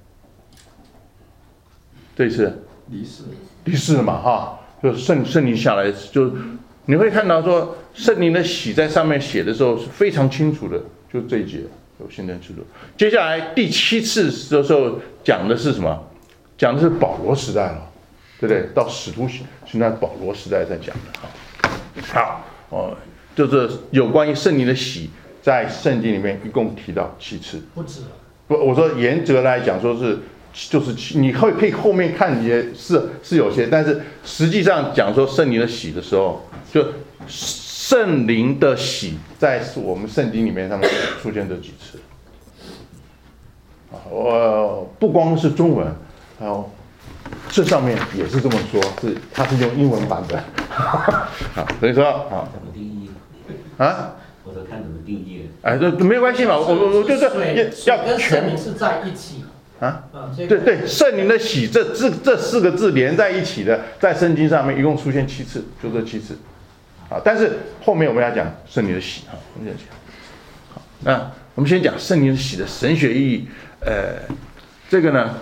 这一次离世， 离世了嘛哈，就圣圣灵下来，就你会看到说圣灵的洗在上面写的时候是非常清楚的，就这一节有现在清楚。接下来第七次的时候讲的是什么？讲的是保罗时代了，对不对？到使徒行传保罗时代在讲的。好，哦，就是有关于圣灵的洗。在圣经里面一共提到七次， 不止。 不，我说严格来讲，说是就是你会可以后面看也是是有些，但是实际上讲说圣灵的洗的时候，就圣灵的洗在我们圣经里面上面出现这几次。啊，我不光是中文，还有这上面也是这么说，是它是用英文版的。好，所以说啊， 怎么定义？ 啊？ 我说看怎么定义。 哎，这没有关系嘛，我我我就是要要跟圣全灵是在一起啊。 啊，这对对，圣灵的喜，这这这四个字连在一起的，在圣经上面一共出现七次，就这七次。啊，但是后面我们要讲圣灵的喜啊，我们讲。好，那我们先讲圣灵的喜的神学意义。呃，这个呢，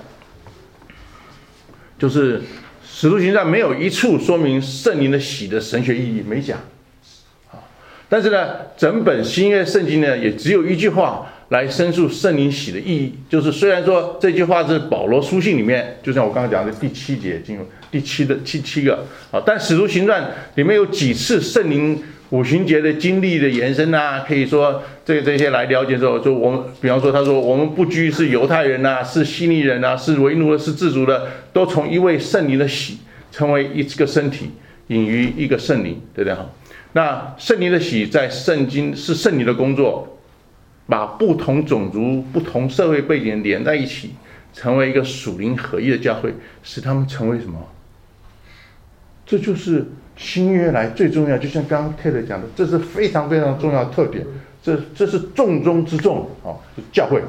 就是使徒行传没有一处说明圣灵的喜的神学意义，没讲。但是呢，整本新约圣经呢，也只有一句话来申述圣灵喜的意义，就是虽然说这句话是保罗书信里面，就像我刚刚讲的第七节经文，第七的七七个啊，但使徒行传里面有几次圣灵五旬节的经历的延伸啊，可以说这个这些来了解之后，就我们比方说他说我们不拘是犹太人啊，是希利人啊，是为奴的，是自主的，都从一位圣灵的喜成为一个身体，隐于一个圣灵，对不对哈？那圣灵的喜在圣经是圣灵的工作，把不同种族、不同社会背景连在一起，成为一个属灵合一的教会，使他们成为什么？这就是新约来最重要，就像刚刚 Ted 讲的，这是非常非常重要的特点，这这是重中之重啊，是教会。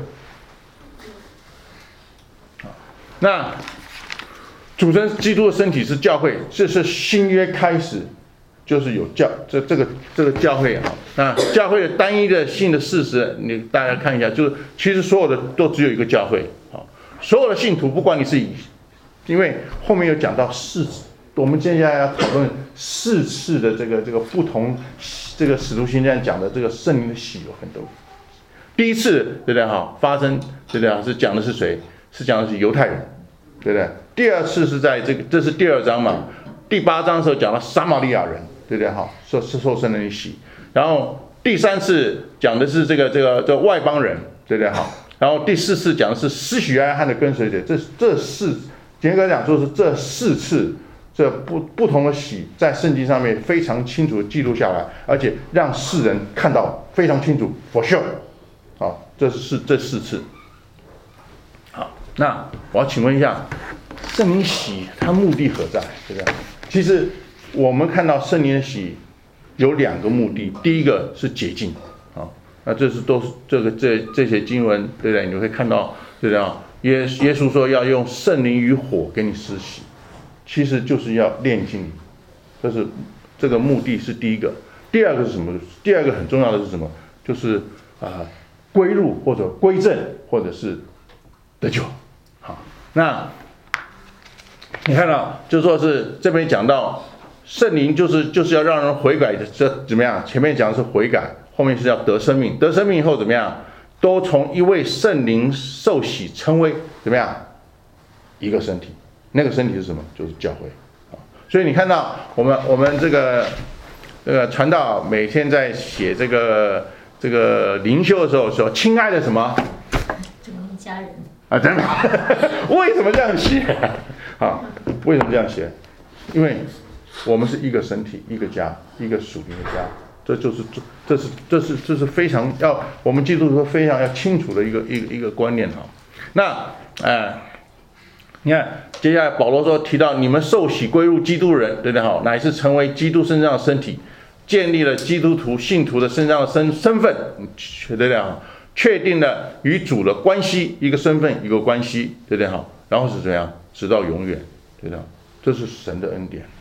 那主神基督的身体是教会，这是新约开始。就是有教这这个这个教会啊，那教会的单一的性的事实，你大家看一下，就是其实所有的都只有一个教会啊，所有的信徒，不管你是以，因为后面有讲到四，我们接下来要讨论四次的这个这个不同，这个使徒行传讲的这个圣灵的喜有很多。第一次对不对哈发生对不对是讲的是谁？是讲的是犹太人，对不对？第二次是在这个这是第二章嘛，第八章的时候讲到撒玛利亚人。对不对？哈，受受圣灵的喜。然后第三次讲的是这个这个这个外邦人，对不对？哈。然后第四次讲的是施洗约翰的跟随者。这这四，简单讲说是这四次，这不不同的喜，在圣经上面非常清楚的记录下来，而且让世人看到非常清楚 ，for sure。好，这是这四次。好，那我要请问一下，圣灵喜它目的何在？对不对？其实。我们看到圣灵的喜有两个目的，第一个是洁净，啊，那这是都是这个这这些经文，对不对？你会看到，对不对？耶耶稣说要用圣灵与火给你施洗，其实就是要炼净你，这是这个目的是第一个。第二个是什么？第二个很重要的是什么？就是啊、呃、归入或者归正或者是得救。好，那你看到就说是这边讲到。圣灵就是就是要让人悔改的，这怎么样？前面讲的是悔改，后面是要得生命，得生命以后怎么样？都从一位圣灵受洗，成为怎么样？一个身体，那个身体是什么？就是教会。所以你看到我们我们这个这个传道每天在写这个这个灵修的时候说，亲爱的什么？ 家人啊，真的？为什么这样写？啊，为什么这样写？因为。我们是一个身体，一个家，一个属灵的家，这就是这是这是这是非常要我们基督徒非常要清楚的一个一个一个观念哈。那呃，你看接下来保罗说提到你们受洗归入基督人，对不对哈？乃是成为基督身上的身体，建立了基督徒信徒的身上的身身份，对不对哈？确定了与主的关系，一个身份一个关系，对不对哈？然后是怎样？直到永远，对不对？这是神的恩典。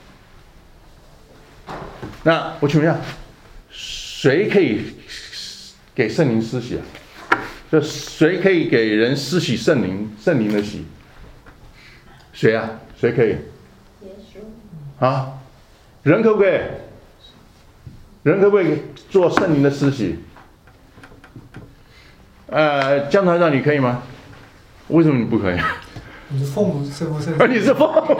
那我请问一下，谁可以给圣灵施洗啊？这谁可以给人施洗圣灵圣灵的洗？谁啊？谁可以？ 耶稣。 啊？人可不可以？人可不可以做圣灵的施洗？呃，江团长你可以吗？为什么你不可以？ 你是父母是不是？ 啊，你是父母。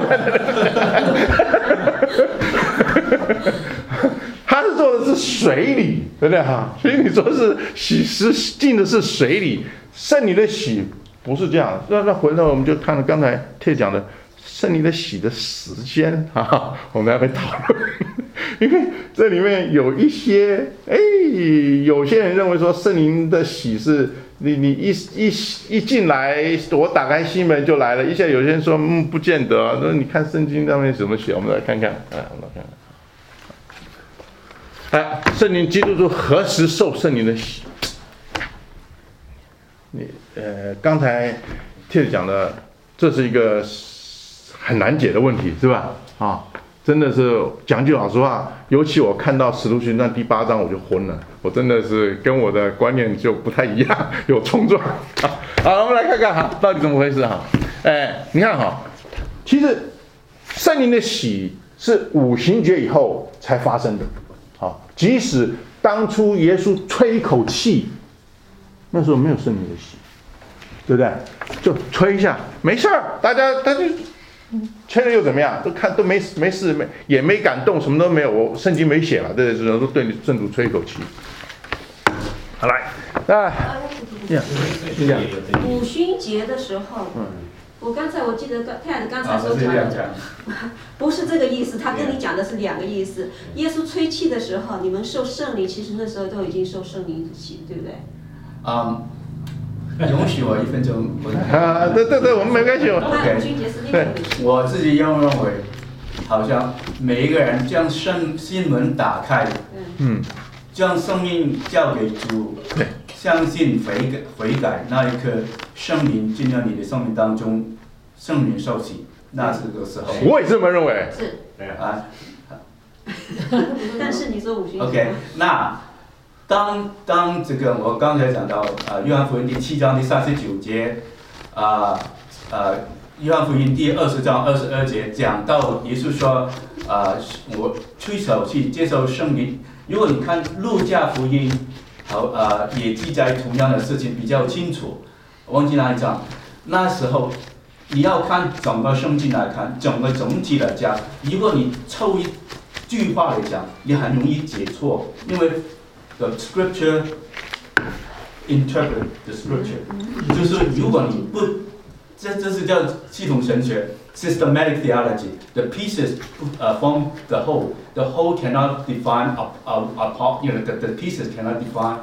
他是做的是水里，对不对哈？所以你说是洗是进的是水里，圣灵的洗不是这样。那那回头我们就看了刚才特讲的圣灵的洗的时间啊，我们还会讨论，因为这里面有一些哎，有些人认为说圣灵的洗是你你一一一进来，我打开心门就来了。一下有些人说，嗯，不见得、啊。说你看圣经上面怎么写，我们来看看，啊，我们来看看。哎，圣灵基督徒何时受圣灵的洗？你呃，刚才Ted讲的，这是一个很难解的问题，是吧？啊。真的是讲句老实话，尤其我看到《使徒行传》第八章，我就昏了。我真的是跟我的观念就不太一样，有冲撞。好，好，我们来看看哈，到底怎么回事哈？哎，你看哈，其实圣灵的洗是五旬节以后才发生的。好，即使当初耶稣吹一口气，那时候没有圣灵的洗，对不对？就吹一下，没事儿，大家大家。吹了又怎么样？都看都没没事，没也没感动，什么都没有。我圣经没写了，对，只能说对你圣主吹一口气。好来，那这样这样。 五旬节的时候，嗯，我刚才我记得刚太太刚才所讲的，不是这个意思，他跟你讲的是两个意思。耶稣吹气的时候，你们受圣灵，其实那时候都已经受圣灵的气，对不对？ 啊、um,。容许我一分钟。 啊，对对对，我们没关系。 OK， 对，我自己认为，好像每一个人将圣心门打开，嗯，将生命交给主，相信悔改，悔改那一刻，圣灵进入你的生命当中，圣灵受洗，那是这个时候。 我也这么认为。 是。 啊。 但是你说五旬节。 OK， 那。当当这个我刚才讲到啊，约翰福音第七章第三十九节，啊呃，约翰福音第二十章二十二节讲到耶稣说啊，我吹口气接受圣灵。如果你看路加福音，好啊、呃，也记载同样的事情比较清楚。忘记哪一章？那时候你要看整个圣经来看，整个总体来讲，如果你凑一句话来讲，你很容易解错，因为。The scripture interpret the scripture， 就是如果你不，这这是叫系统神学 systematic theology。The pieces 呃、uh, form the whole. The whole cannot define a a apart. You know the the pieces cannot define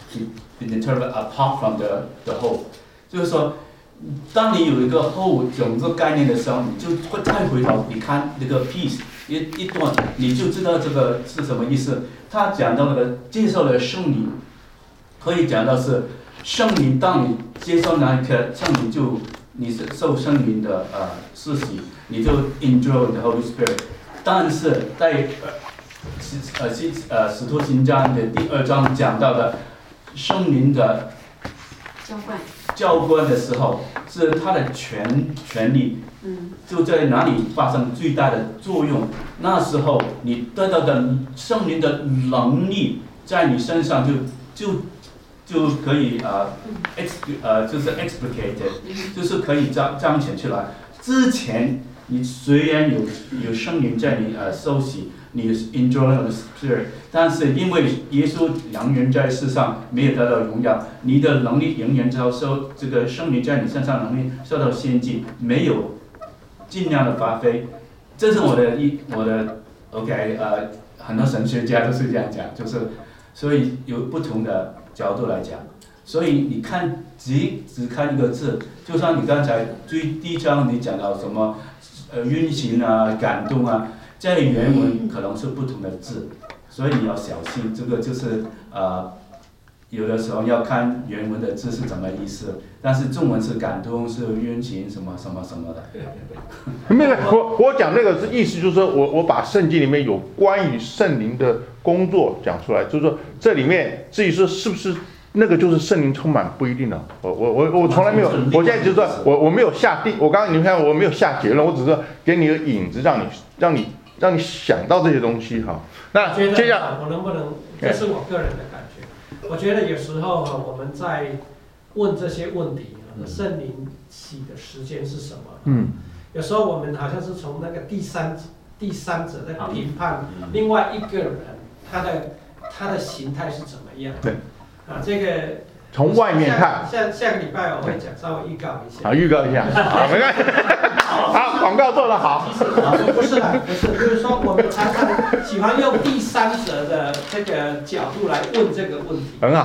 be interpret apart from the the whole。就是说，当你有一个 whole 整个概念的时候，你就会再回头你看这个 piece 一一段，你就知道这个是什么意思。他讲到的接受了圣灵，可以讲到是圣灵。当你接受那一刻，圣灵就你是受圣灵的呃施洗，你就 enjoy the Holy Spirit。但是在呃使呃使徒行传的第二章讲到的圣灵的浇灌浇灌的时候，是他的权权力，嗯，就在哪里发生最大的作用？那时候你得到的圣灵的能力，在你身上就就就可以呃 ex 呃就是 explicated， 就是可以彰彰显出来。之前你虽然有有圣灵在你呃受洗，你 enjoy the Spirit， 但是因为耶稣仍然在世上没有得到荣耀，你的能力仍然遭受这个圣灵在你身上能力受到限制，没有尽量的发挥。这是我的一我的 OK 呃，很多神学家都是这样讲，就是所以有不同的角度来讲。所以你看只只看一个字，就像你刚才最第一章你讲到什么呃运行啊、感动啊。在原文可能是不同的字，所以你要小心。这个就是呃，有的时候要看原文的字是怎么意思，但是中文是感动，是冤情什么什么什么的。 没有，我我讲那个是意思就是说我我把圣经里面有关于圣灵的工作讲出来，就是说这里面至于说是不是那个就是圣灵充满不一定的。我我我我从来没有，我现在就是说我我没有下定，我刚刚你看我没有下结论，我只是给你个引子，让你让你。让你想到这些东西哈。那接下来我能不能，这是我个人的感觉。我觉得有时候哈，我们在问这些问题，圣灵洗的时间是什么？嗯，有时候我们好像是从那个第三第三者在评判另外一个人他的他的形态是怎么样。对。啊，这个。 从外面看， 下下个礼拜我会讲，稍微预告一下。 好，预告一下，好，没关系。好，广告做得好。 不是啦，不是，就是说我们常常喜欢用第三者的这个角度来问这个问题。 很好。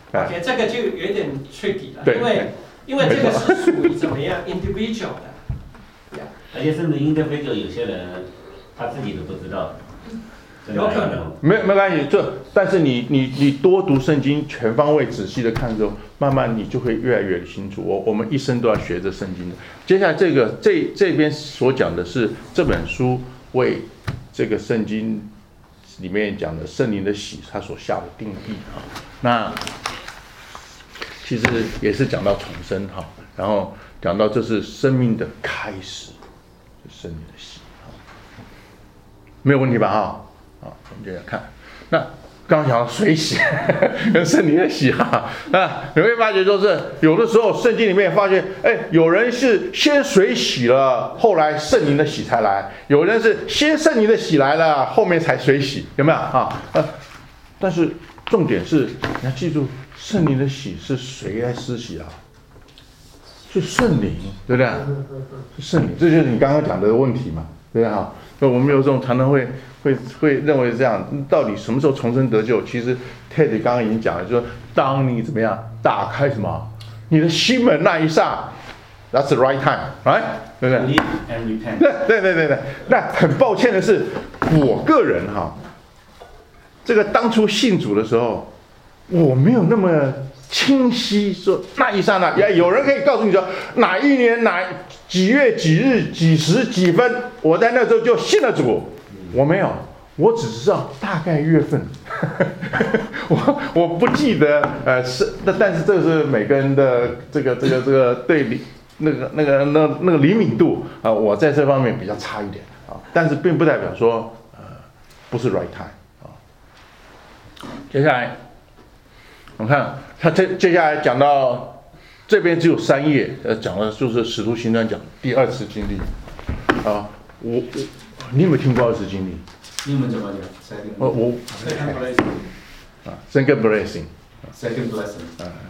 OK， 这个就有点 tricky 了， 对因为因为这个是属于怎么样 individual 的。 而且甚至 individual 有些人他自己都不知道。 有可能。 没没关系，这但是你你你多读圣经，全方位仔细的看之后，慢慢你就会越来越清楚。我我们一生都要学着圣经的。接下来这个这这边所讲的是这本书为这个圣经里面讲的圣灵的喜，它所下的定义啊。那其实也是讲到重生哈，然后讲到这是生命的开始，是圣灵的喜，没有问题吧哈？好，我们接着看。那刚刚讲到水洗跟圣灵的洗哈，那你会发觉就是有的时候圣经里面发现，哎，有人是先水洗了，后来圣灵的洗才来；有人是先圣灵的洗来了，后面才水洗，有没有啊？呃，但是重点是你要记住，圣灵的洗是谁来施洗啊？是圣灵，对不对？是圣灵，这就是你刚刚讲的问题嘛，对不对哈？所以我们有这种常常会。会会认为这样，到底什么时候重生得救？其实 Ted 刚刚已经讲了，就是说当你怎么样打开什么你的心门那一刹 ，That's the right time，right？ 对不对？ Believe and repent。 对对对对对。那很抱歉的是，我个人哈，这个当初信主的时候，我没有那么清晰说那一刹那，也有人可以告诉你说哪一年哪几月几日几时几分，我在那时候就信了主。我没有，我只知道大概月份，我我不记得，呃是，但是这是每个人的这个这个这个对灵那个那个那那个灵敏度啊、呃，我在这方面比较差一点啊，但是并不代表说呃不是 right time 啊。接下来我们看他接接下来讲到这边只有三页，呃讲的就是使徒行传讲第二次经历啊，我我。你有没有听过二次经历？ 英文怎么讲？ 我我 Second blessing 啊 ，Second blessing Second blessing 啊，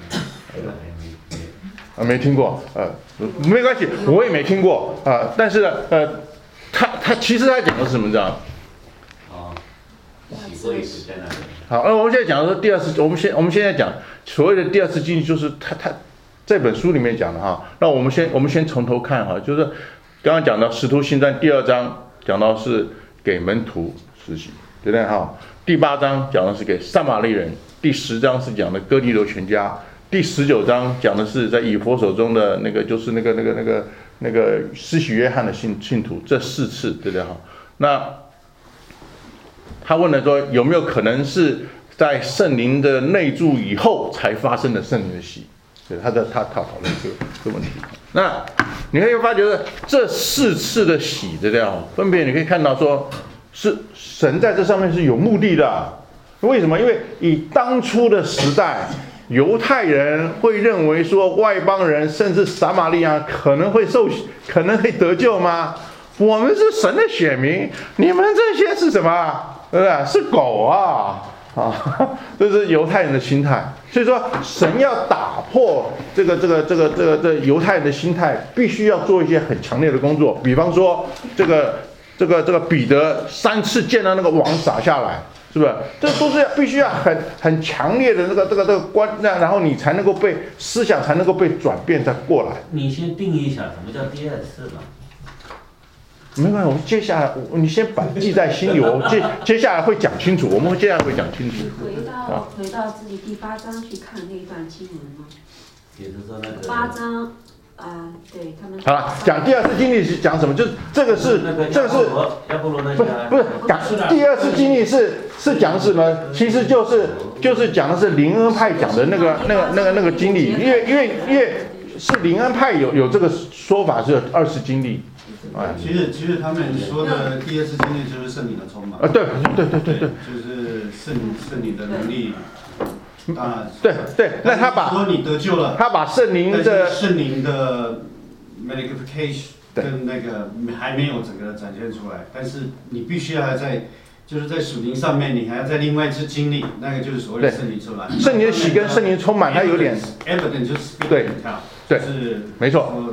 啊没听过，呃，没关系，我也没听过啊。但是呢，呃，他他其实他讲的是什么？你知道吗？ 哦，洗过一次在那里。 好，那我们现在讲的是第二次，我们现我们现在讲所谓的第二次经历，就是他他这本书里面讲的哈。那我们先我们先从头看哈，就是刚刚讲到《使徒行传》第二章。讲到是给门徒施洗，对不对哈？第八章讲的是给撒玛利人，第十章是讲的哥尼流全家，第十九章讲的是在以弗所中的那个就是那个那个那个那个施洗约翰的信信徒，这四次，对不对哈？那他问了说有没有可能是在圣灵的内住以后才发生的圣灵的洗？对，他在他他讨论这个这个问题。那你可以发觉这四次的洗的这样，分别你可以看到说，是神在这上面是有目的的。为什么？因为以当初的时代，犹太人会认为说外邦人甚至撒玛利亚可能会受，可能会得救吗？我们是神的选民，你们这些是什么？对不对？是狗啊！啊，这是犹太人的心态。所以说，神要打破这个这个这个这个这犹太人的心态，必须要做一些很强烈的工作。比方说，这个这个这个彼得三次见到那个网撒下来，是不是？这都是必须要很很强烈的这个这个这个观，那然后你才能够被思想才能够被转变再过来。 你先定义一下什么叫第二次吧。 没关系，我们接下来你先把记在心里，我接接下来会讲清楚，我们接下来会讲清楚。 回到回到自己第八章去看那段经文吗？ 也就是说那个八章啊，对他们。 好了，讲第二次经历是讲什么？就是这个是这个是要不如那不是不是讲第二次经历是是讲什么？其实就是就是讲的是灵恩派讲的那个那个那个那个经历，因为因为因为是灵恩派有有这个说法是二次经历。 其实其实他们说的第二次经历就是圣灵的充满。 啊，对对对对对， 就是圣圣灵的能力。啊， 对对，那他把说你得救了， 他把圣灵的圣灵的 magnification 跟那个还没有整个展现出来，但是你必须要在就是在属灵上面，你还要在另外一次经历，那个就是所谓的圣灵出来。 圣灵的喜跟圣灵充满，它有点 evident 就是对对， 是没错。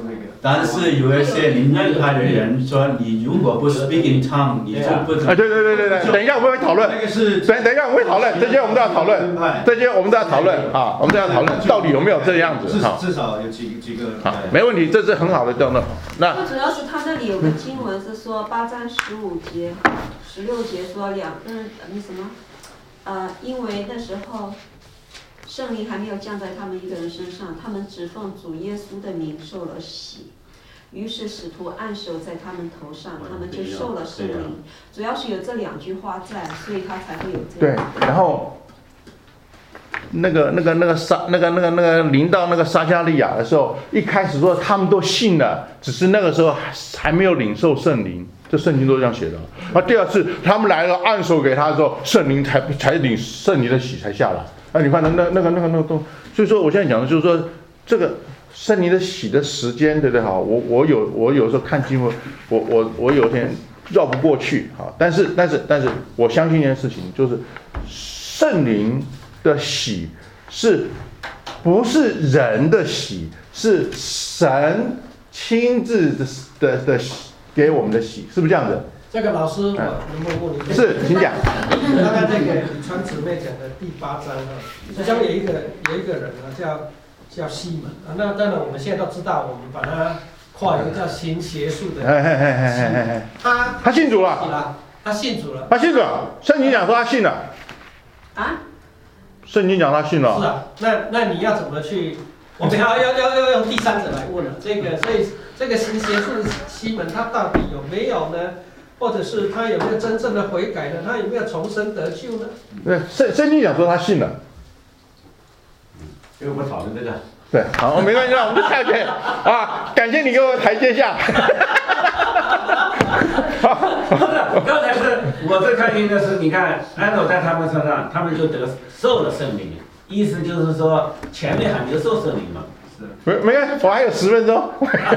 但是有一些灵恩派的人说，你如果不 speak in tongue， 你就不啊，对对对对对，等一下我们会讨论， 那个是等等一下我们会讨论，这些我们都要讨论，这些我们都要讨论啊，我们都要讨论到底有没有这样子哈。 至少有几几个。 好，没问题，这是很好的调动。那主要是他那里有个经文是说八章十五节、十六节说两嗯那什么，呃，因为那时候。圣灵还没有降在他们一个人身上，他们只奉主耶稣的名受了洗，于是使徒按手在他们头上，他们就受了圣灵。主要是有这两句话在，所以他才会有这样。 对，然后那个那个那个撒那个那个那个临到那个撒迦利亚的时候，一开始说他们都信了，只是那个时候还还没有领受圣灵。这圣经都这样写的。啊，第二次他们来了，按手给他的时候，圣灵才才领圣灵的洗才下来。啊，你看那那那个那个那个东，所以说我现在讲的就是说，这个圣灵的洗的时间，对不对？好，我我有我有时候看经文，我我我有点绕不过去，好，但是但是但是我相信一件事情，就是圣灵的洗是不是人的洗，是神亲自的的的给我们的洗，是不是这样子？ 这个老师，我能不能问你？ 是，请讲。 刚才这个李川姊妹讲的第八章啊，其中有一个有一个人啊，叫叫西门啊。那当然我们现在都知道，我们把他跨一个叫行邪术的。 哎哎哎哎哎哎。 他他信主了。 他信主了。 他信主了。圣经讲说他信了。 啊？ 圣经讲他信了。 是啊，那那你要怎么去？我们要要要要用第三者来问了。这个所以这个行邪术的西门，他到底有没有呢？或者是他有没有真正的悔改呢？他有没有重生得救呢？ 对，圣圣经讲说他信了。 因为我讨论这个。 对，好，没关系，我们就下去啊！感谢你给我台阶下。 刚才是我最开心的是，你看安走在他们身上，他们就得受了圣灵，意思就是说前面还没有受圣灵嘛。 没没关系，我还有十分钟。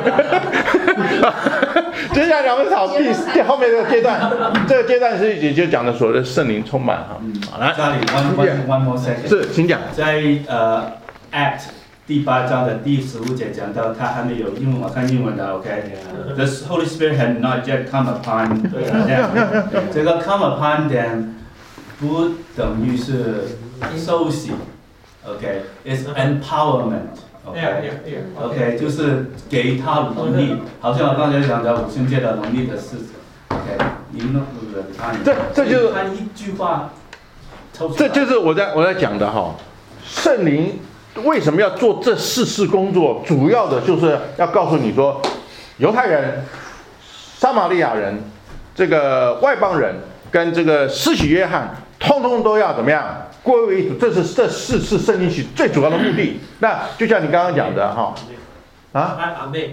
接下来我们找第后面这个阶段，这个阶段是也就讲的所谓的圣灵充满哈。好，来， 这里 one one one more second。 是，请讲。 在呃 Act 第八章的第十五节讲到，他还没有英文，我看英文的 ，OK。The Holy Spirit had not yet come upon them。这个 come upon them 不等于是受洗 ，OK，it's empowerment。OK，OK， 就是给他能力，好像我刚才讲的五旬节的能力的事情。OK， 你们人看， 这这就是他一句话， 这就是我在我在讲的哈，圣灵为什么要做这四事工作？主要的就是要告诉你说，犹太人、撒玛利亚人、这个外邦人跟这个施洗约翰，通通都要怎么样？归为一主，这是这四次圣灵洗最主要的目的。那就像你刚刚讲的哈，啊， 阿妹，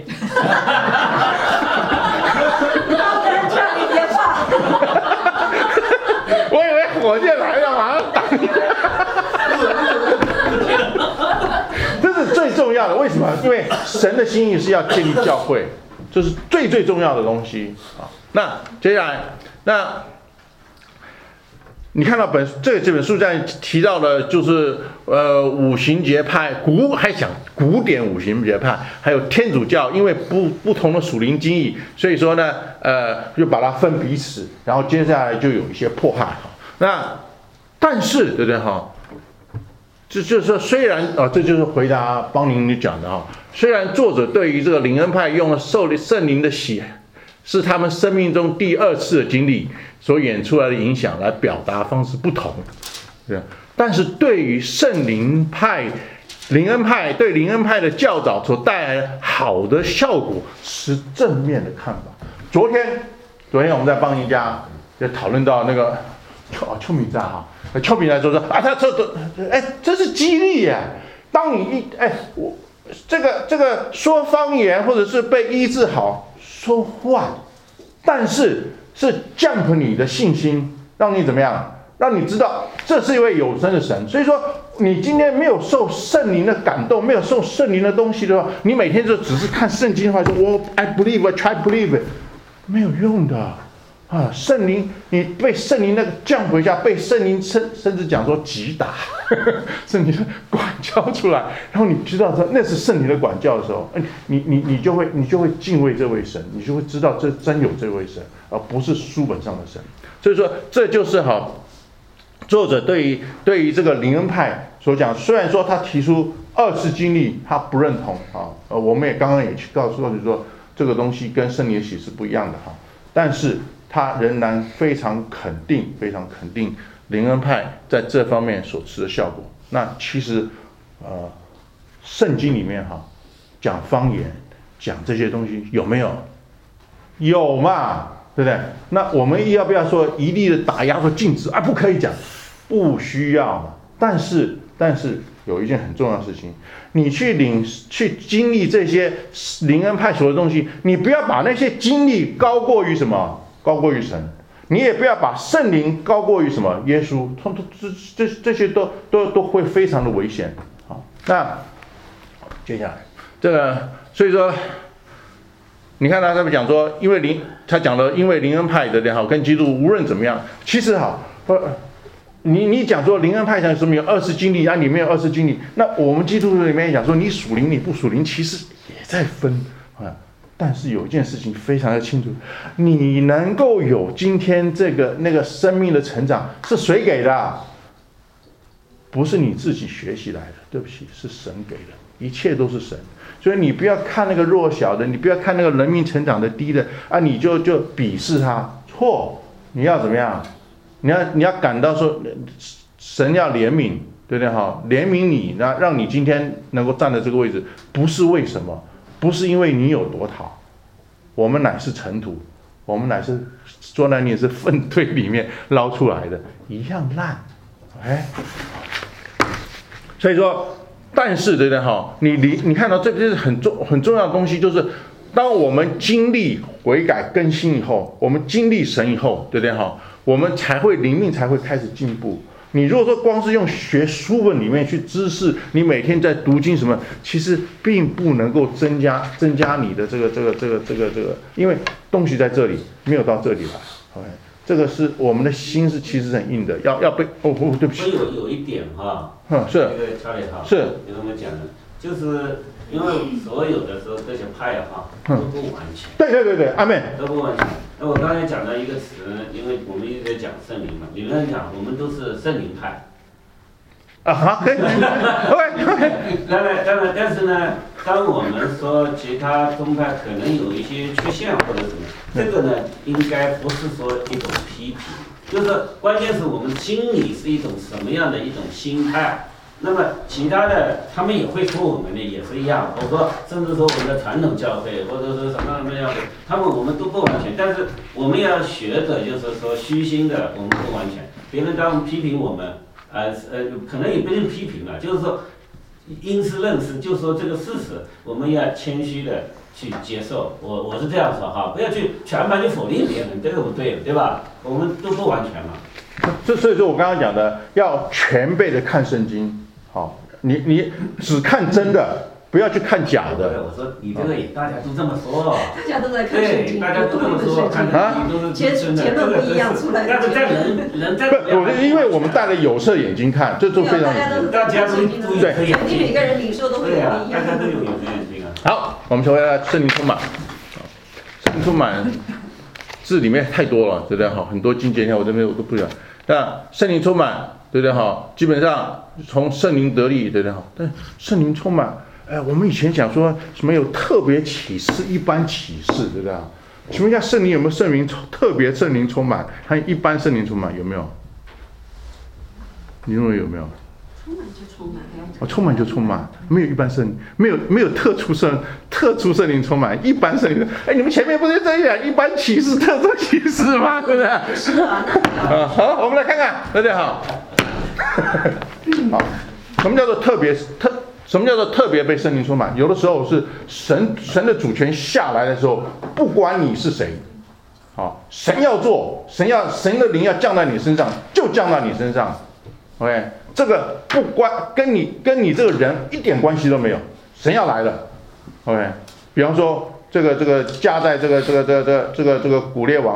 我以为火箭来了，马上打你。这是最重要的，为什么？因为神的心意是要建立教会，这是最最重要的东西啊。那接下来，那。你看到本这个这本书在提到的，就是呃五行节派古还讲古典五行节派，还有天主教，因为不不同的属灵经义，所以说呢，呃，就把它分彼此，然后接下来就有一些迫害哈。那但是对不对哈？这就是说，虽然啊、哦，这就是回答邦宁你讲的哈，虽然作者对于这个灵恩派用了受圣灵的洗。是他们生命中第二次的经历所演出来的影响，来表达方式不同，对。但是对于圣灵派、灵恩派对灵恩派的教导所带来的好的效果是正面的看法。昨天，昨天我们在邦尼家就讨论到那个邱邱敏在哈，邱敏在说说啊，他这这哎，这是激励耶。当你一哎我这个这个说方言或者是被医治好。说话，但是是 jump 你的信心，让你怎么样？让你知道这是一位有生的神。所以说，你今天没有受圣灵的感动，没有受圣灵的东西的话，你每天就只是看圣经的话，说我 I believe, I try to believe， 没有用的。 啊，圣灵，你被圣灵那个降回下，被圣灵甚甚至讲说击打，呵呵圣灵管教出来，然后你知道说那是圣灵的管教的时候，你你你就会你就会敬畏这位神，你就会知道这真有这位神，而不是书本上的神。所以说这就是好，作者对于对于这个灵恩派所讲，虽然说他提出二次经历他不认同啊，呃，我们也刚刚也去告诉你说这个东西跟圣灵的启示不一样的哈，但是他仍然非常肯定，非常肯定灵恩派在这方面所持的效果。那其实，呃，圣经里面哈讲方言，讲这些东西有没有？有嘛，对不对？那我们要不要说一力的打压或禁止啊？不可以讲，不需要嘛。但是，但是有一件很重要的事情，你去领去经历这些灵恩派所的东西，你不要把那些经历高过于什么？高过于神，你也不要把圣灵高过于什么耶稣，这这这些都都都会非常的危险。好，那接下来这个，所以说，你看他他们讲说，因为灵，他讲了，因为灵恩派的好跟基督无论怎么样，其实好，呃，你你讲说灵恩派讲什么有二次经历，啊，里面有二次经历，那我们基督徒里面讲说你属灵你不属灵，其实也在分啊。但是有一件事情非常的清楚，你能够有今天这个那个生命的成长，是谁给的？不是你自己学习来的，对不起，是神给的，一切都是神。所以你不要看那个弱小的，你不要看那个人命成长的低的啊，你就就鄙视他，错。你要怎么样？你要你要感到说，神要怜悯，对不对？哈，怜悯你，让让你今天能够站在这个位置，不是为什么？不是因为你有多好，我们乃是尘土，我们乃是说来你也是粪堆里面捞出来的，一样烂，哎，所以说，但是对不对哈？你你你看到这个是很重很重要的东西，就是当我们经历悔改更新以后，我们经历神以后，对不对哈？我们才会灵命才会开始进步。你如果说光是用学书本里面去知识，你每天在读经什么，其实并不能够增加增加你的这个这个这个这个这个，因为东西在这里没有到这里来。OK， 这个是我们的心是其实很硬的，要要被哦哦，对不起。 我有有一点哈， 嗯，是那个查理哈， 是有这么讲的，就是因为所有的时候这些派哈都不完全。 对对对对，阿妹都不完全。那我刚才讲到一个词，因为我们一直在讲圣灵嘛，理论讲我们都是圣灵派。 啊，好，可以 ，OK OK。 当然当然，但是呢，当我们说其他宗派可能有一些缺陷或者什么，这个呢，应该不是说一种批评，就是关键是我们心里是一种什么样的一种心态。那么其他的他们也会说我们的也是一样，我说甚至说我们的传统教会或者说什么什么教会，他们我们都不完全，但是我们要学着就是说虚心的，我们不完全。别人当批评我们，呃呃，可能也不是批评了，就是说因事认事，就说这个事实，我们要谦虚的去接受。我我是这样说哈，不要去全盘去否定别人，这个不对，对吧？我们都不完全嘛。 这所以说我刚刚讲的，要全备的看圣经。好，你你只看真的，不要去看假的。 我说你这个也大家都这么说， 大家都在看圣经， 大家都这么说，看圣经都是真的。 结论不一样出来。 但是在人人在不，我因为我们戴了有色眼镜看，这就非常。 大家都注意对，肯定每个人领受都会不一样。 大家都有有色眼镜啊。 好，我们说回来圣灵充满，圣灵充满字里面太多了，对不对？好，很多经节，你看我这边我都不讲。那圣灵充满。对不对哈？基本上从圣灵得力，对不对哈？但圣灵充满，哎，我们以前讲说什么有特别启示、一般启示，对不对啊？请问一下，圣灵有没有圣灵特别圣灵充满，还有一般圣灵充满有没有？你认为有没有？ 充满就充满， 哦，充满就充满，没有一般圣灵，没有没有特殊圣特殊圣灵充满，一般圣灵。哎，你们前面不是在讲一般启示、特殊启示吗？对不对？ 是啊。 啊，好，我们来看看，大家好。好，什么叫做特别特？什么叫做特别被圣灵充满？有的时候是神神的主权下来的时候，不管你是谁，好，神要做，神要神的灵要降在你身上，就降在你身上。OK， 这个不关跟你跟你这个人一点关系都没有，神要来了。OK， 比方说这个这个加在这个这个这个这个这个这个古列王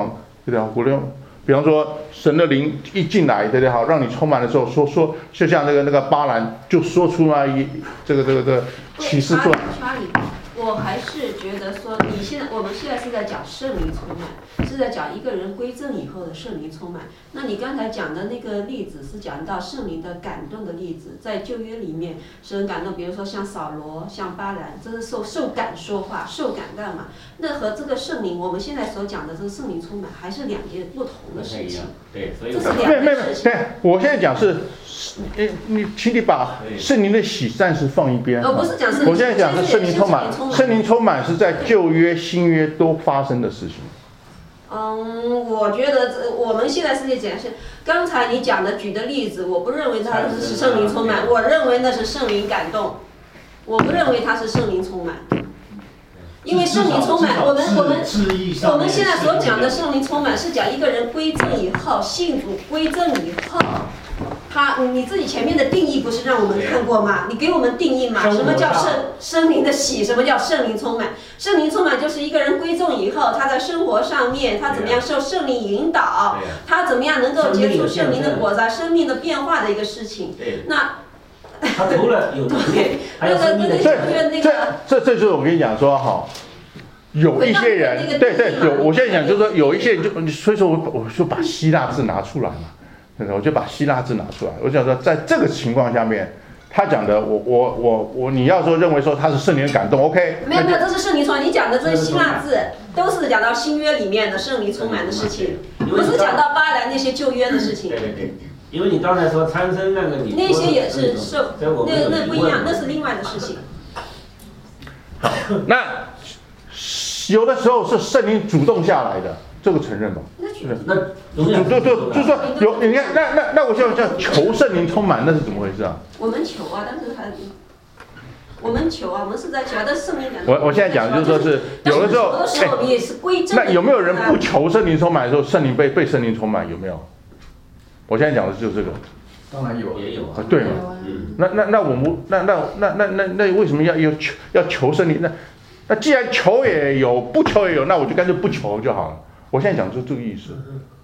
对不对？我用，比方说神的灵一进来，对不对？好，让你充满的时候，说说，就像那个那个巴兰就说出来一这个这个这个启示出来。 我还是觉得说，你现在我们现在是在讲圣灵充满，是在讲一个人归正以后的圣灵充满。那你刚才讲的那个例子是讲到圣灵的感动的例子，在旧约里面神感动，比如说像扫罗、像巴兰，这是受受感说话、受感动嘛。那和这个圣灵，我们现在所讲的这个圣灵充满，还是两件不同的事情。 对，所以这是两件事情。 对，我现在讲是。你你，请你把圣灵的喜暂时放一边。 哦，不是讲圣灵， 我现在讲是圣灵充满，圣灵充满是在旧约、新约都发生的事情。 嗯，我觉得这我们现在是在讲是刚才你讲的举的例子，我不认为它是圣灵充满，我认为那是圣灵感动，我不认为它是圣灵充满。因为圣灵充满，我们我们我们现在所讲的圣灵充满是讲一个人归正以后，信主归正以后。他你自己前面的定义不是让我们看过吗？你给我们定义嘛？什么叫圣圣灵的喜？什么叫圣灵充满？圣灵充满就是一个人归正以后，他在生活上面他怎么样受圣灵引导，他怎么样能够接触圣灵的果子，生命的变化的一个事情。那他除了有能力，还有生命的这这这这就是我跟你讲说哈。有一些人，对对，有，我现在讲就是说有一些人就，所以说我我就把希腊字拿出来嘛。我就把希腊字拿出来，我想说，在这个情况下面，他讲的，我我我我，你要说认为说他是圣灵的感动 ，OK？ 没有没有，这是圣灵充满。你讲的这些希腊字，都是讲到新约里面的圣灵充满的事情，不是讲到巴兰那些旧约的事情。 对对对，因为你刚才说参生那个你那些也是受，那那不一样，那是另外的事情。 好，那有的时候是圣灵主动下来的。这个承认吧？ 那对对对，就是说有你看，那那那我现在叫求圣灵充满，那是怎么回事啊？ 我们求啊，但是还我们求啊，我们是在求，但是圣灵感动。 我我现在讲就是说是有的时候，哎，那有没有人不求圣灵充满的时候，圣灵被被圣灵充满？有没有？我现在讲的就是这个。 当然有， 也有啊。 对嘛？那那那我们那那那那那那为什么要要求要求圣灵？那那既然求也有，不求也有，那我就干脆不求就好了。我现在讲就是这个意思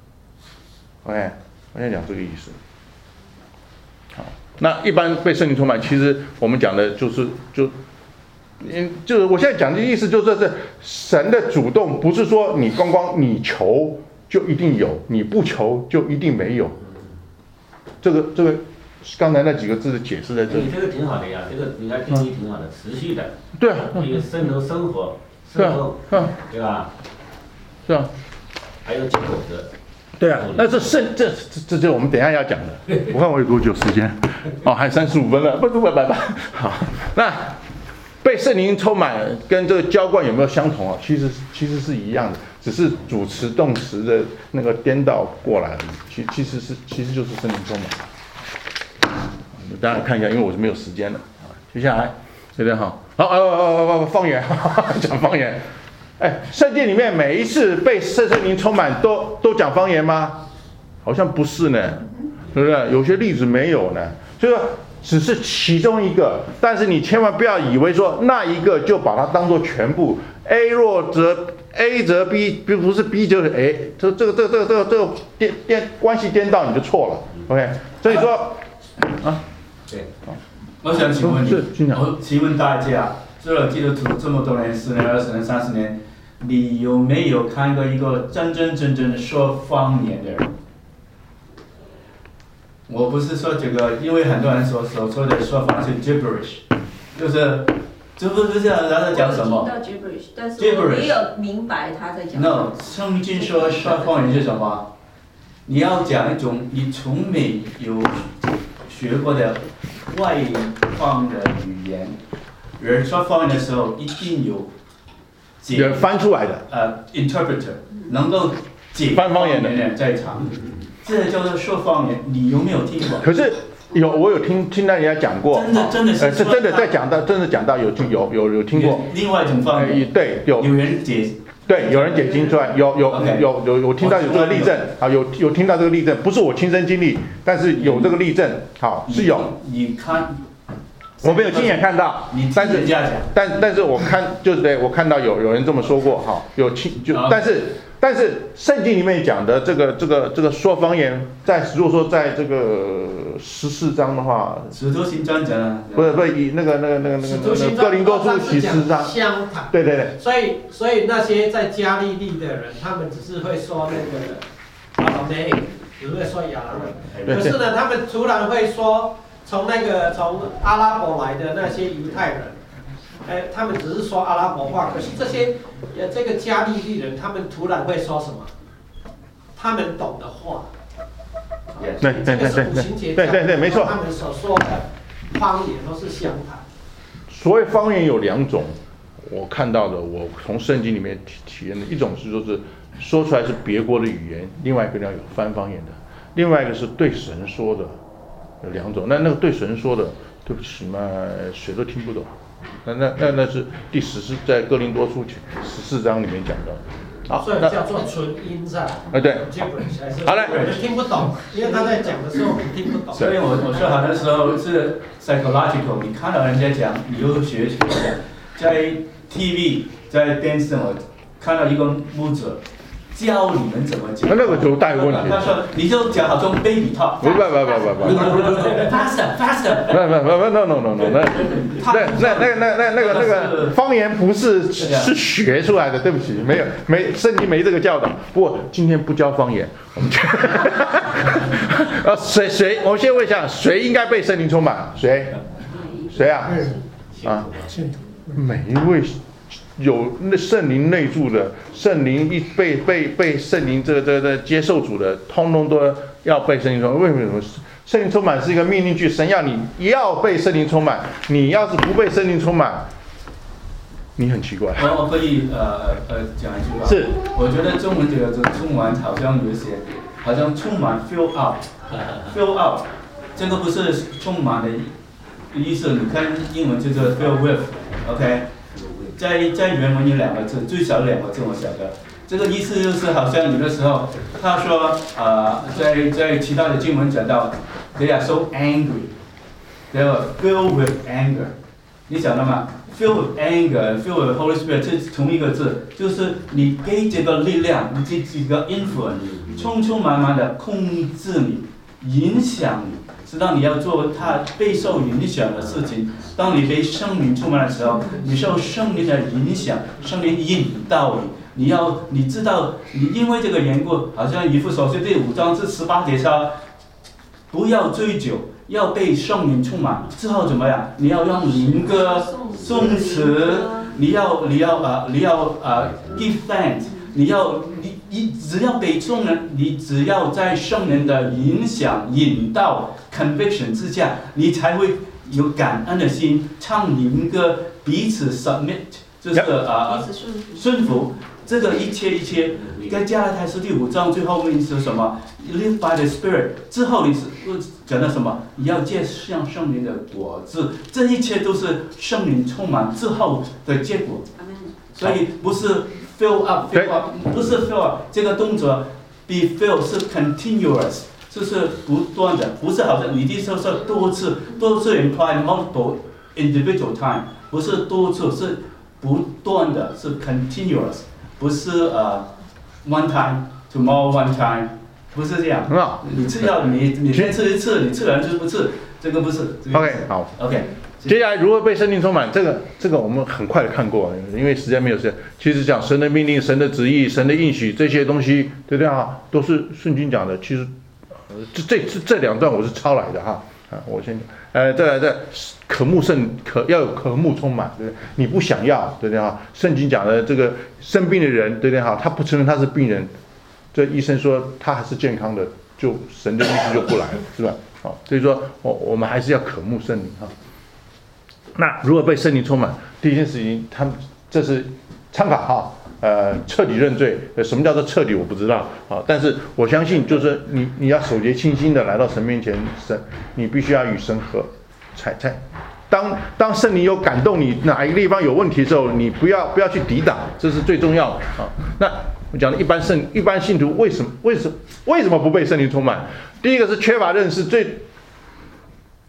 ，OK， 我现在讲这个意思。好，那一般被圣灵充满，其实我们讲的就是就，嗯，就是我现在讲的意思就是是神的主动，不是说你光光你求就一定有，你不求就一定没有。这个这个刚才那几个字的解释在这里。 你这个挺好的呀，这个你看定义挺好的，持续的。 对啊。 一个渗透生活，渗透，对吧？ 是啊。 还有结果子， 对啊，那这圣这这这这我们等一下要讲的。我看我有多久时间？哦，还三十五分了，不不不不不。好，那被圣灵充满跟这个浇灌有没有相同啊？其实其实是一样的，只是主词动词的那个颠倒过来而已。其其实是其实就是圣灵充满。大家看一下，因为我是没有时间的啊。接下来，对不对？好，好，哦哦哦，方言，讲方言。哎，圣经里面每一次被圣灵充满都都讲方言吗？好像不是呢，对不对？有些例子没有呢，就是说只是其中一个，但是你千万不要以为说那一个就把它当做全部 ，A 若则 A 则 B， 不是 B 就是 A， 这这个这个这个这个这个颠颠关系颠倒你就错了 ，OK？ 所以说啊， 对，我想请问你，我请问大家，做了基督徒这么多年，十年、二十年、三十年。你有没有看过一个真真正正的说方言的人？我不是说这个，因为很多人所所说的说法是 gibberish， 就是知不知道他在讲什么？ 我听到 gibberish， 但是我没有明白他在讲什么。 No， 圣经说说方言是什么？你要讲一种你从没有学过的外方的语言，而说方言的时候一定有。 人翻出来的， 呃 ，interpreter 能够解翻方言的人在场，这叫做说方言。你有没有听过？ 可是有，我有听听到人家讲过， 真的真的是， 呃，是真的在讲到，真的讲到有听有有有听过。 另外一种方言， 对，有有人解， 对，有人解经出来，有有有有有听到有这个例证啊，有有听到这个例证，不是我亲身经历，但是有这个例证，好是有。 你看， 我没有亲眼看到， 你但是这样讲， 但但是我看就是对我看到有有人这么说过哈，有亲就但是但是圣经里面讲的这个这个这个说方言，在如果说在这个十四章的话， 使徒行传讲啊， 不是不是以那个那个那个那个使徒行哥林多书第十章， 相谈。 对对对， 所以所以那些在加利利的人，他们只是会说那个阿拉梅，只会说亚兰文。可是呢，他们突然会说从那个从阿拉伯来的那些犹太人。哎，他们只是说阿拉伯话，可是这些呃这个加利利人，他们突然会说什么？他们懂的话。 对对对对对对对对，没错。 他们所说的方言都是相谈。 所谓方言有两种，我看到的，我从圣经里面体体验的一种是说是说出来是别国的语言，另外一个要有翻方言的，另外一个是对神说的，有两种。那那个对神说的，对不起嘛，谁都听不懂。那那那那是第十是在哥林多书十四章里面讲的，好， 所以叫做纯音在。 啊对，好嘞， 我们听不懂，因为他在讲的时候我们听不懂。 所以我我说好的时候是 psychological， 你看到人家讲，你就学习一下。在 T V 在电视我看到一个牧者教你们怎么讲， 那个就大有问题。 他说你就讲好像 baby talk， 不不不不不不 ，faster faster， 不不不不 no no no no， 那那那那那那个那个方言不是是学出来的，对不起，没有没圣经没这个教导。不过今天不教方言，我们呃谁谁，我先问一下，谁应该被圣灵充满？谁？谁啊？啊，每一位。有那圣灵内住的，圣灵一被被被圣灵这个这个这个接受主的，通通都要被圣灵充满。为什么？圣灵充满是一个命令句，神要你要被圣灵充满。你要是不被圣灵充满，你很奇怪。 我我可以呃呃讲一句话。 是。 我觉得中文这个充满好像有些，好像充满 fill up，fill up， 这个不是充满的意思。你看英文就是 fill with，OK。在在原文有两个字，最少两个字，我晓得。这个意思就是好像有的时候，他说啊、呃，在在其他的经文讲到 ，they are so angry， they are filled with anger。你晓得吗 ？Filled with anger， filled with Holy Spirit 是同一个字，就是你给这个力量，你这几个 influence， 充充满满的控制你，影响你。知道你要做他备受影响的事情。当你被圣灵充满的时候，你受圣灵的影响，圣灵引导你。你要你知道，你因为这个缘故，好像以弗所书第五章至十八节说，不要追究，要被圣灵充满之后怎么样？你要用灵歌、颂词，你要你要啊、呃，你要啊、呃、give thanks。你要你你只要被众人，你只要在圣灵的影响、引导、conviction 之下，你才会有感恩的心，唱灵歌，彼此 submit， 就是啊、呃、顺服。这个一切一切，跟加拉太书第五章最后面是什么 ？Live by the Spirit。之后你是讲到什么？你要结像圣灵的果子，这一切都是圣灵充满之后的结果。所以不是。Fill up, fill up， 不是 fill up， 这个动作 be fill 是 continuous， 就是不断的，不是好像你的时候是多次，多次 imply multiple individual time， 不是多次，是不断的，是 continuous， 不是呃、uh, one time tomorrow one time， 不是这样。你吃药你你先吃一次，你吃完就不吃，这个不是。这个、 OK 好 OK。 接下来如何被圣灵充满？这个这个我们很快的看过，因为时间没有时间。其实讲神的命令、神的旨意、神的应许这些东西，对不对啊？都是圣经讲的。其实，呃、这这这这两段我是抄来的哈啊，我先呃再来再渴慕圣渴要有渴慕充满，对不对？你不想要，对不对哈？圣经讲的这个生病的人，对不对哈？他不承认他是病人，这医生说他还是健康的，就神的意思就不来了，是吧？好，所以说我我们还是要渴慕圣灵哈。那如果被圣灵充满，第一件事情，他们这是参考哈，呃，彻底认罪。呃，什么叫做彻底？我不知道啊，但是我相信，就是你你要守节清心的来到神面前，神你必须要与神和才才。当当圣灵有感动你哪一个地方有问题的时候，你不要不要去抵挡，这是最重要的啊。那我讲的一般圣一般信徒为什么为什么为什么不被圣灵充满？第一个是缺乏认识，最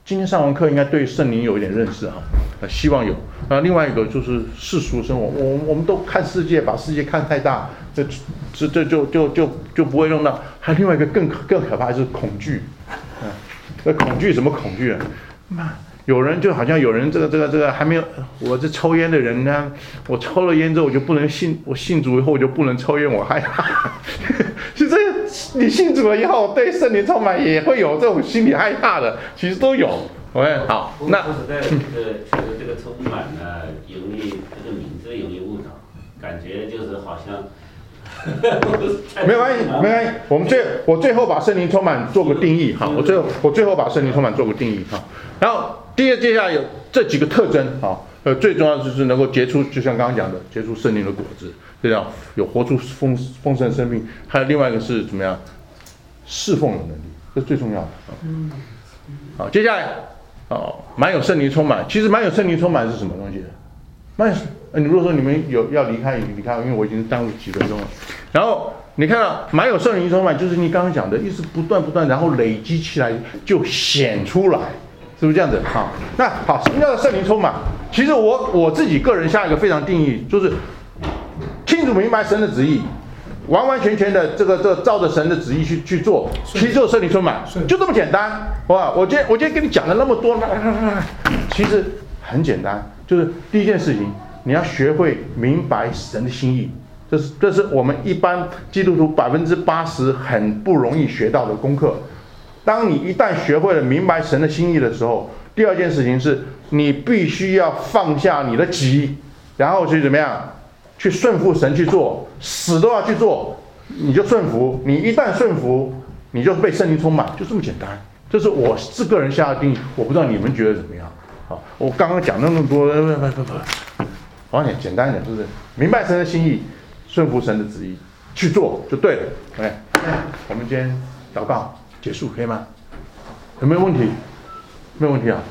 今天上完课应该对圣灵有一点认识哈，呃，希望有。那另外一个就是世俗生活，我我们都看世界，把世界看太大，这这这就就就就不会用到。还有另外一个更更可怕就是恐惧，嗯，这恐惧什么恐惧啊？妈，有人就好像有人这个这个这个还没有，我这抽烟的人呢，我抽了烟之后我就不能信，我信主以后我就不能抽烟，我害怕。其实你信主了以后，对圣灵充满也会有这种心理害怕的，其实都有。OK， 好，那说实在的，这个这个这个充满呢，容易这个名字容易误导，感觉就是好像。 没关系，没关系。我们最我最后把圣灵充满做个定义哈。我最后我最后把圣灵充满做个定义哈。然后第二接下来有这几个特征哈，呃，最重要的就是能够结出，就像刚刚讲的，结出圣灵的果子，这样有活出丰丰盛生命。还有另外一个是怎么样，侍奉的能力，这是最重要的。嗯。好，接下来哦，满有圣灵充满。其实满有圣灵充满是什么东西？满有。呃，你如果说你们有要离开，你离开，因为我已经耽误几分钟了。然后你看到满有圣灵充满，就是你刚刚讲的，一直不断不断，然后累积起来就显出来，是不是这样子？好，那好，什么叫做圣灵充满？其实我我自己个人下一个非常定义，就是清楚明白神的旨意，完完全全的这个这个照着神的旨意去去做，其实就是圣灵充满，就这么简单。哇，我今天我今天跟你讲了那么多，其实很简单，就是第一件事情。你要学会明白神的心意，这是这是我们一般基督徒百分之八十很不容易学到的功课。当你一旦学会了明白神的心意的时候，第二件事情是你必须要放下你的己，然后去怎么样，去顺服神去做，死都要去做，你就顺服。你一旦顺服，你就被圣灵充满，就这么简单。这是我是个人下的定义，我不知道你们觉得怎么样？好，我刚刚讲那么多，不不不不。好点，简单一点，就是明白神的心意，顺服神的旨意，去做就对了。OK， 我们今天祷告结束，可以吗？有没有问题？没有问题啊。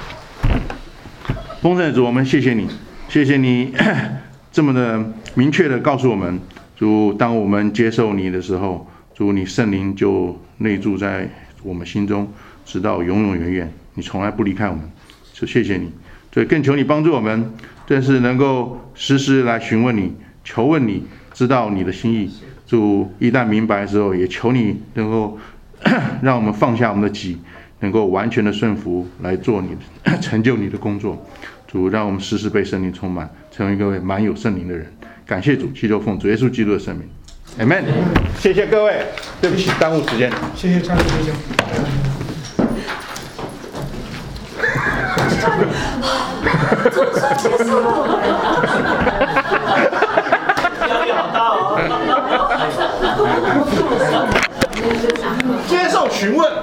丰盛的主，我们谢谢你，谢谢你这么的明确的告诉我们，主，当我们接受你的时候，主，你圣灵就内住在我们心中，直到永永远远，你从来不离开我们，就谢谢你。所以更求你帮助我们，真是能够时时来询问你，求问你，知道你的心意。主一旦明白之后，也求你能够让我们放下我们的己，能够完全的顺服来做你的成就你的工作。主让我们时时被圣灵充满，成为一个满有圣灵的人。感谢主，祈求奉主耶稣基督的圣名 ，Amen。谢谢各位，对不起耽误时间。 谢谢张弟兄。 总算结束了。 压力好大哦。 接受询问。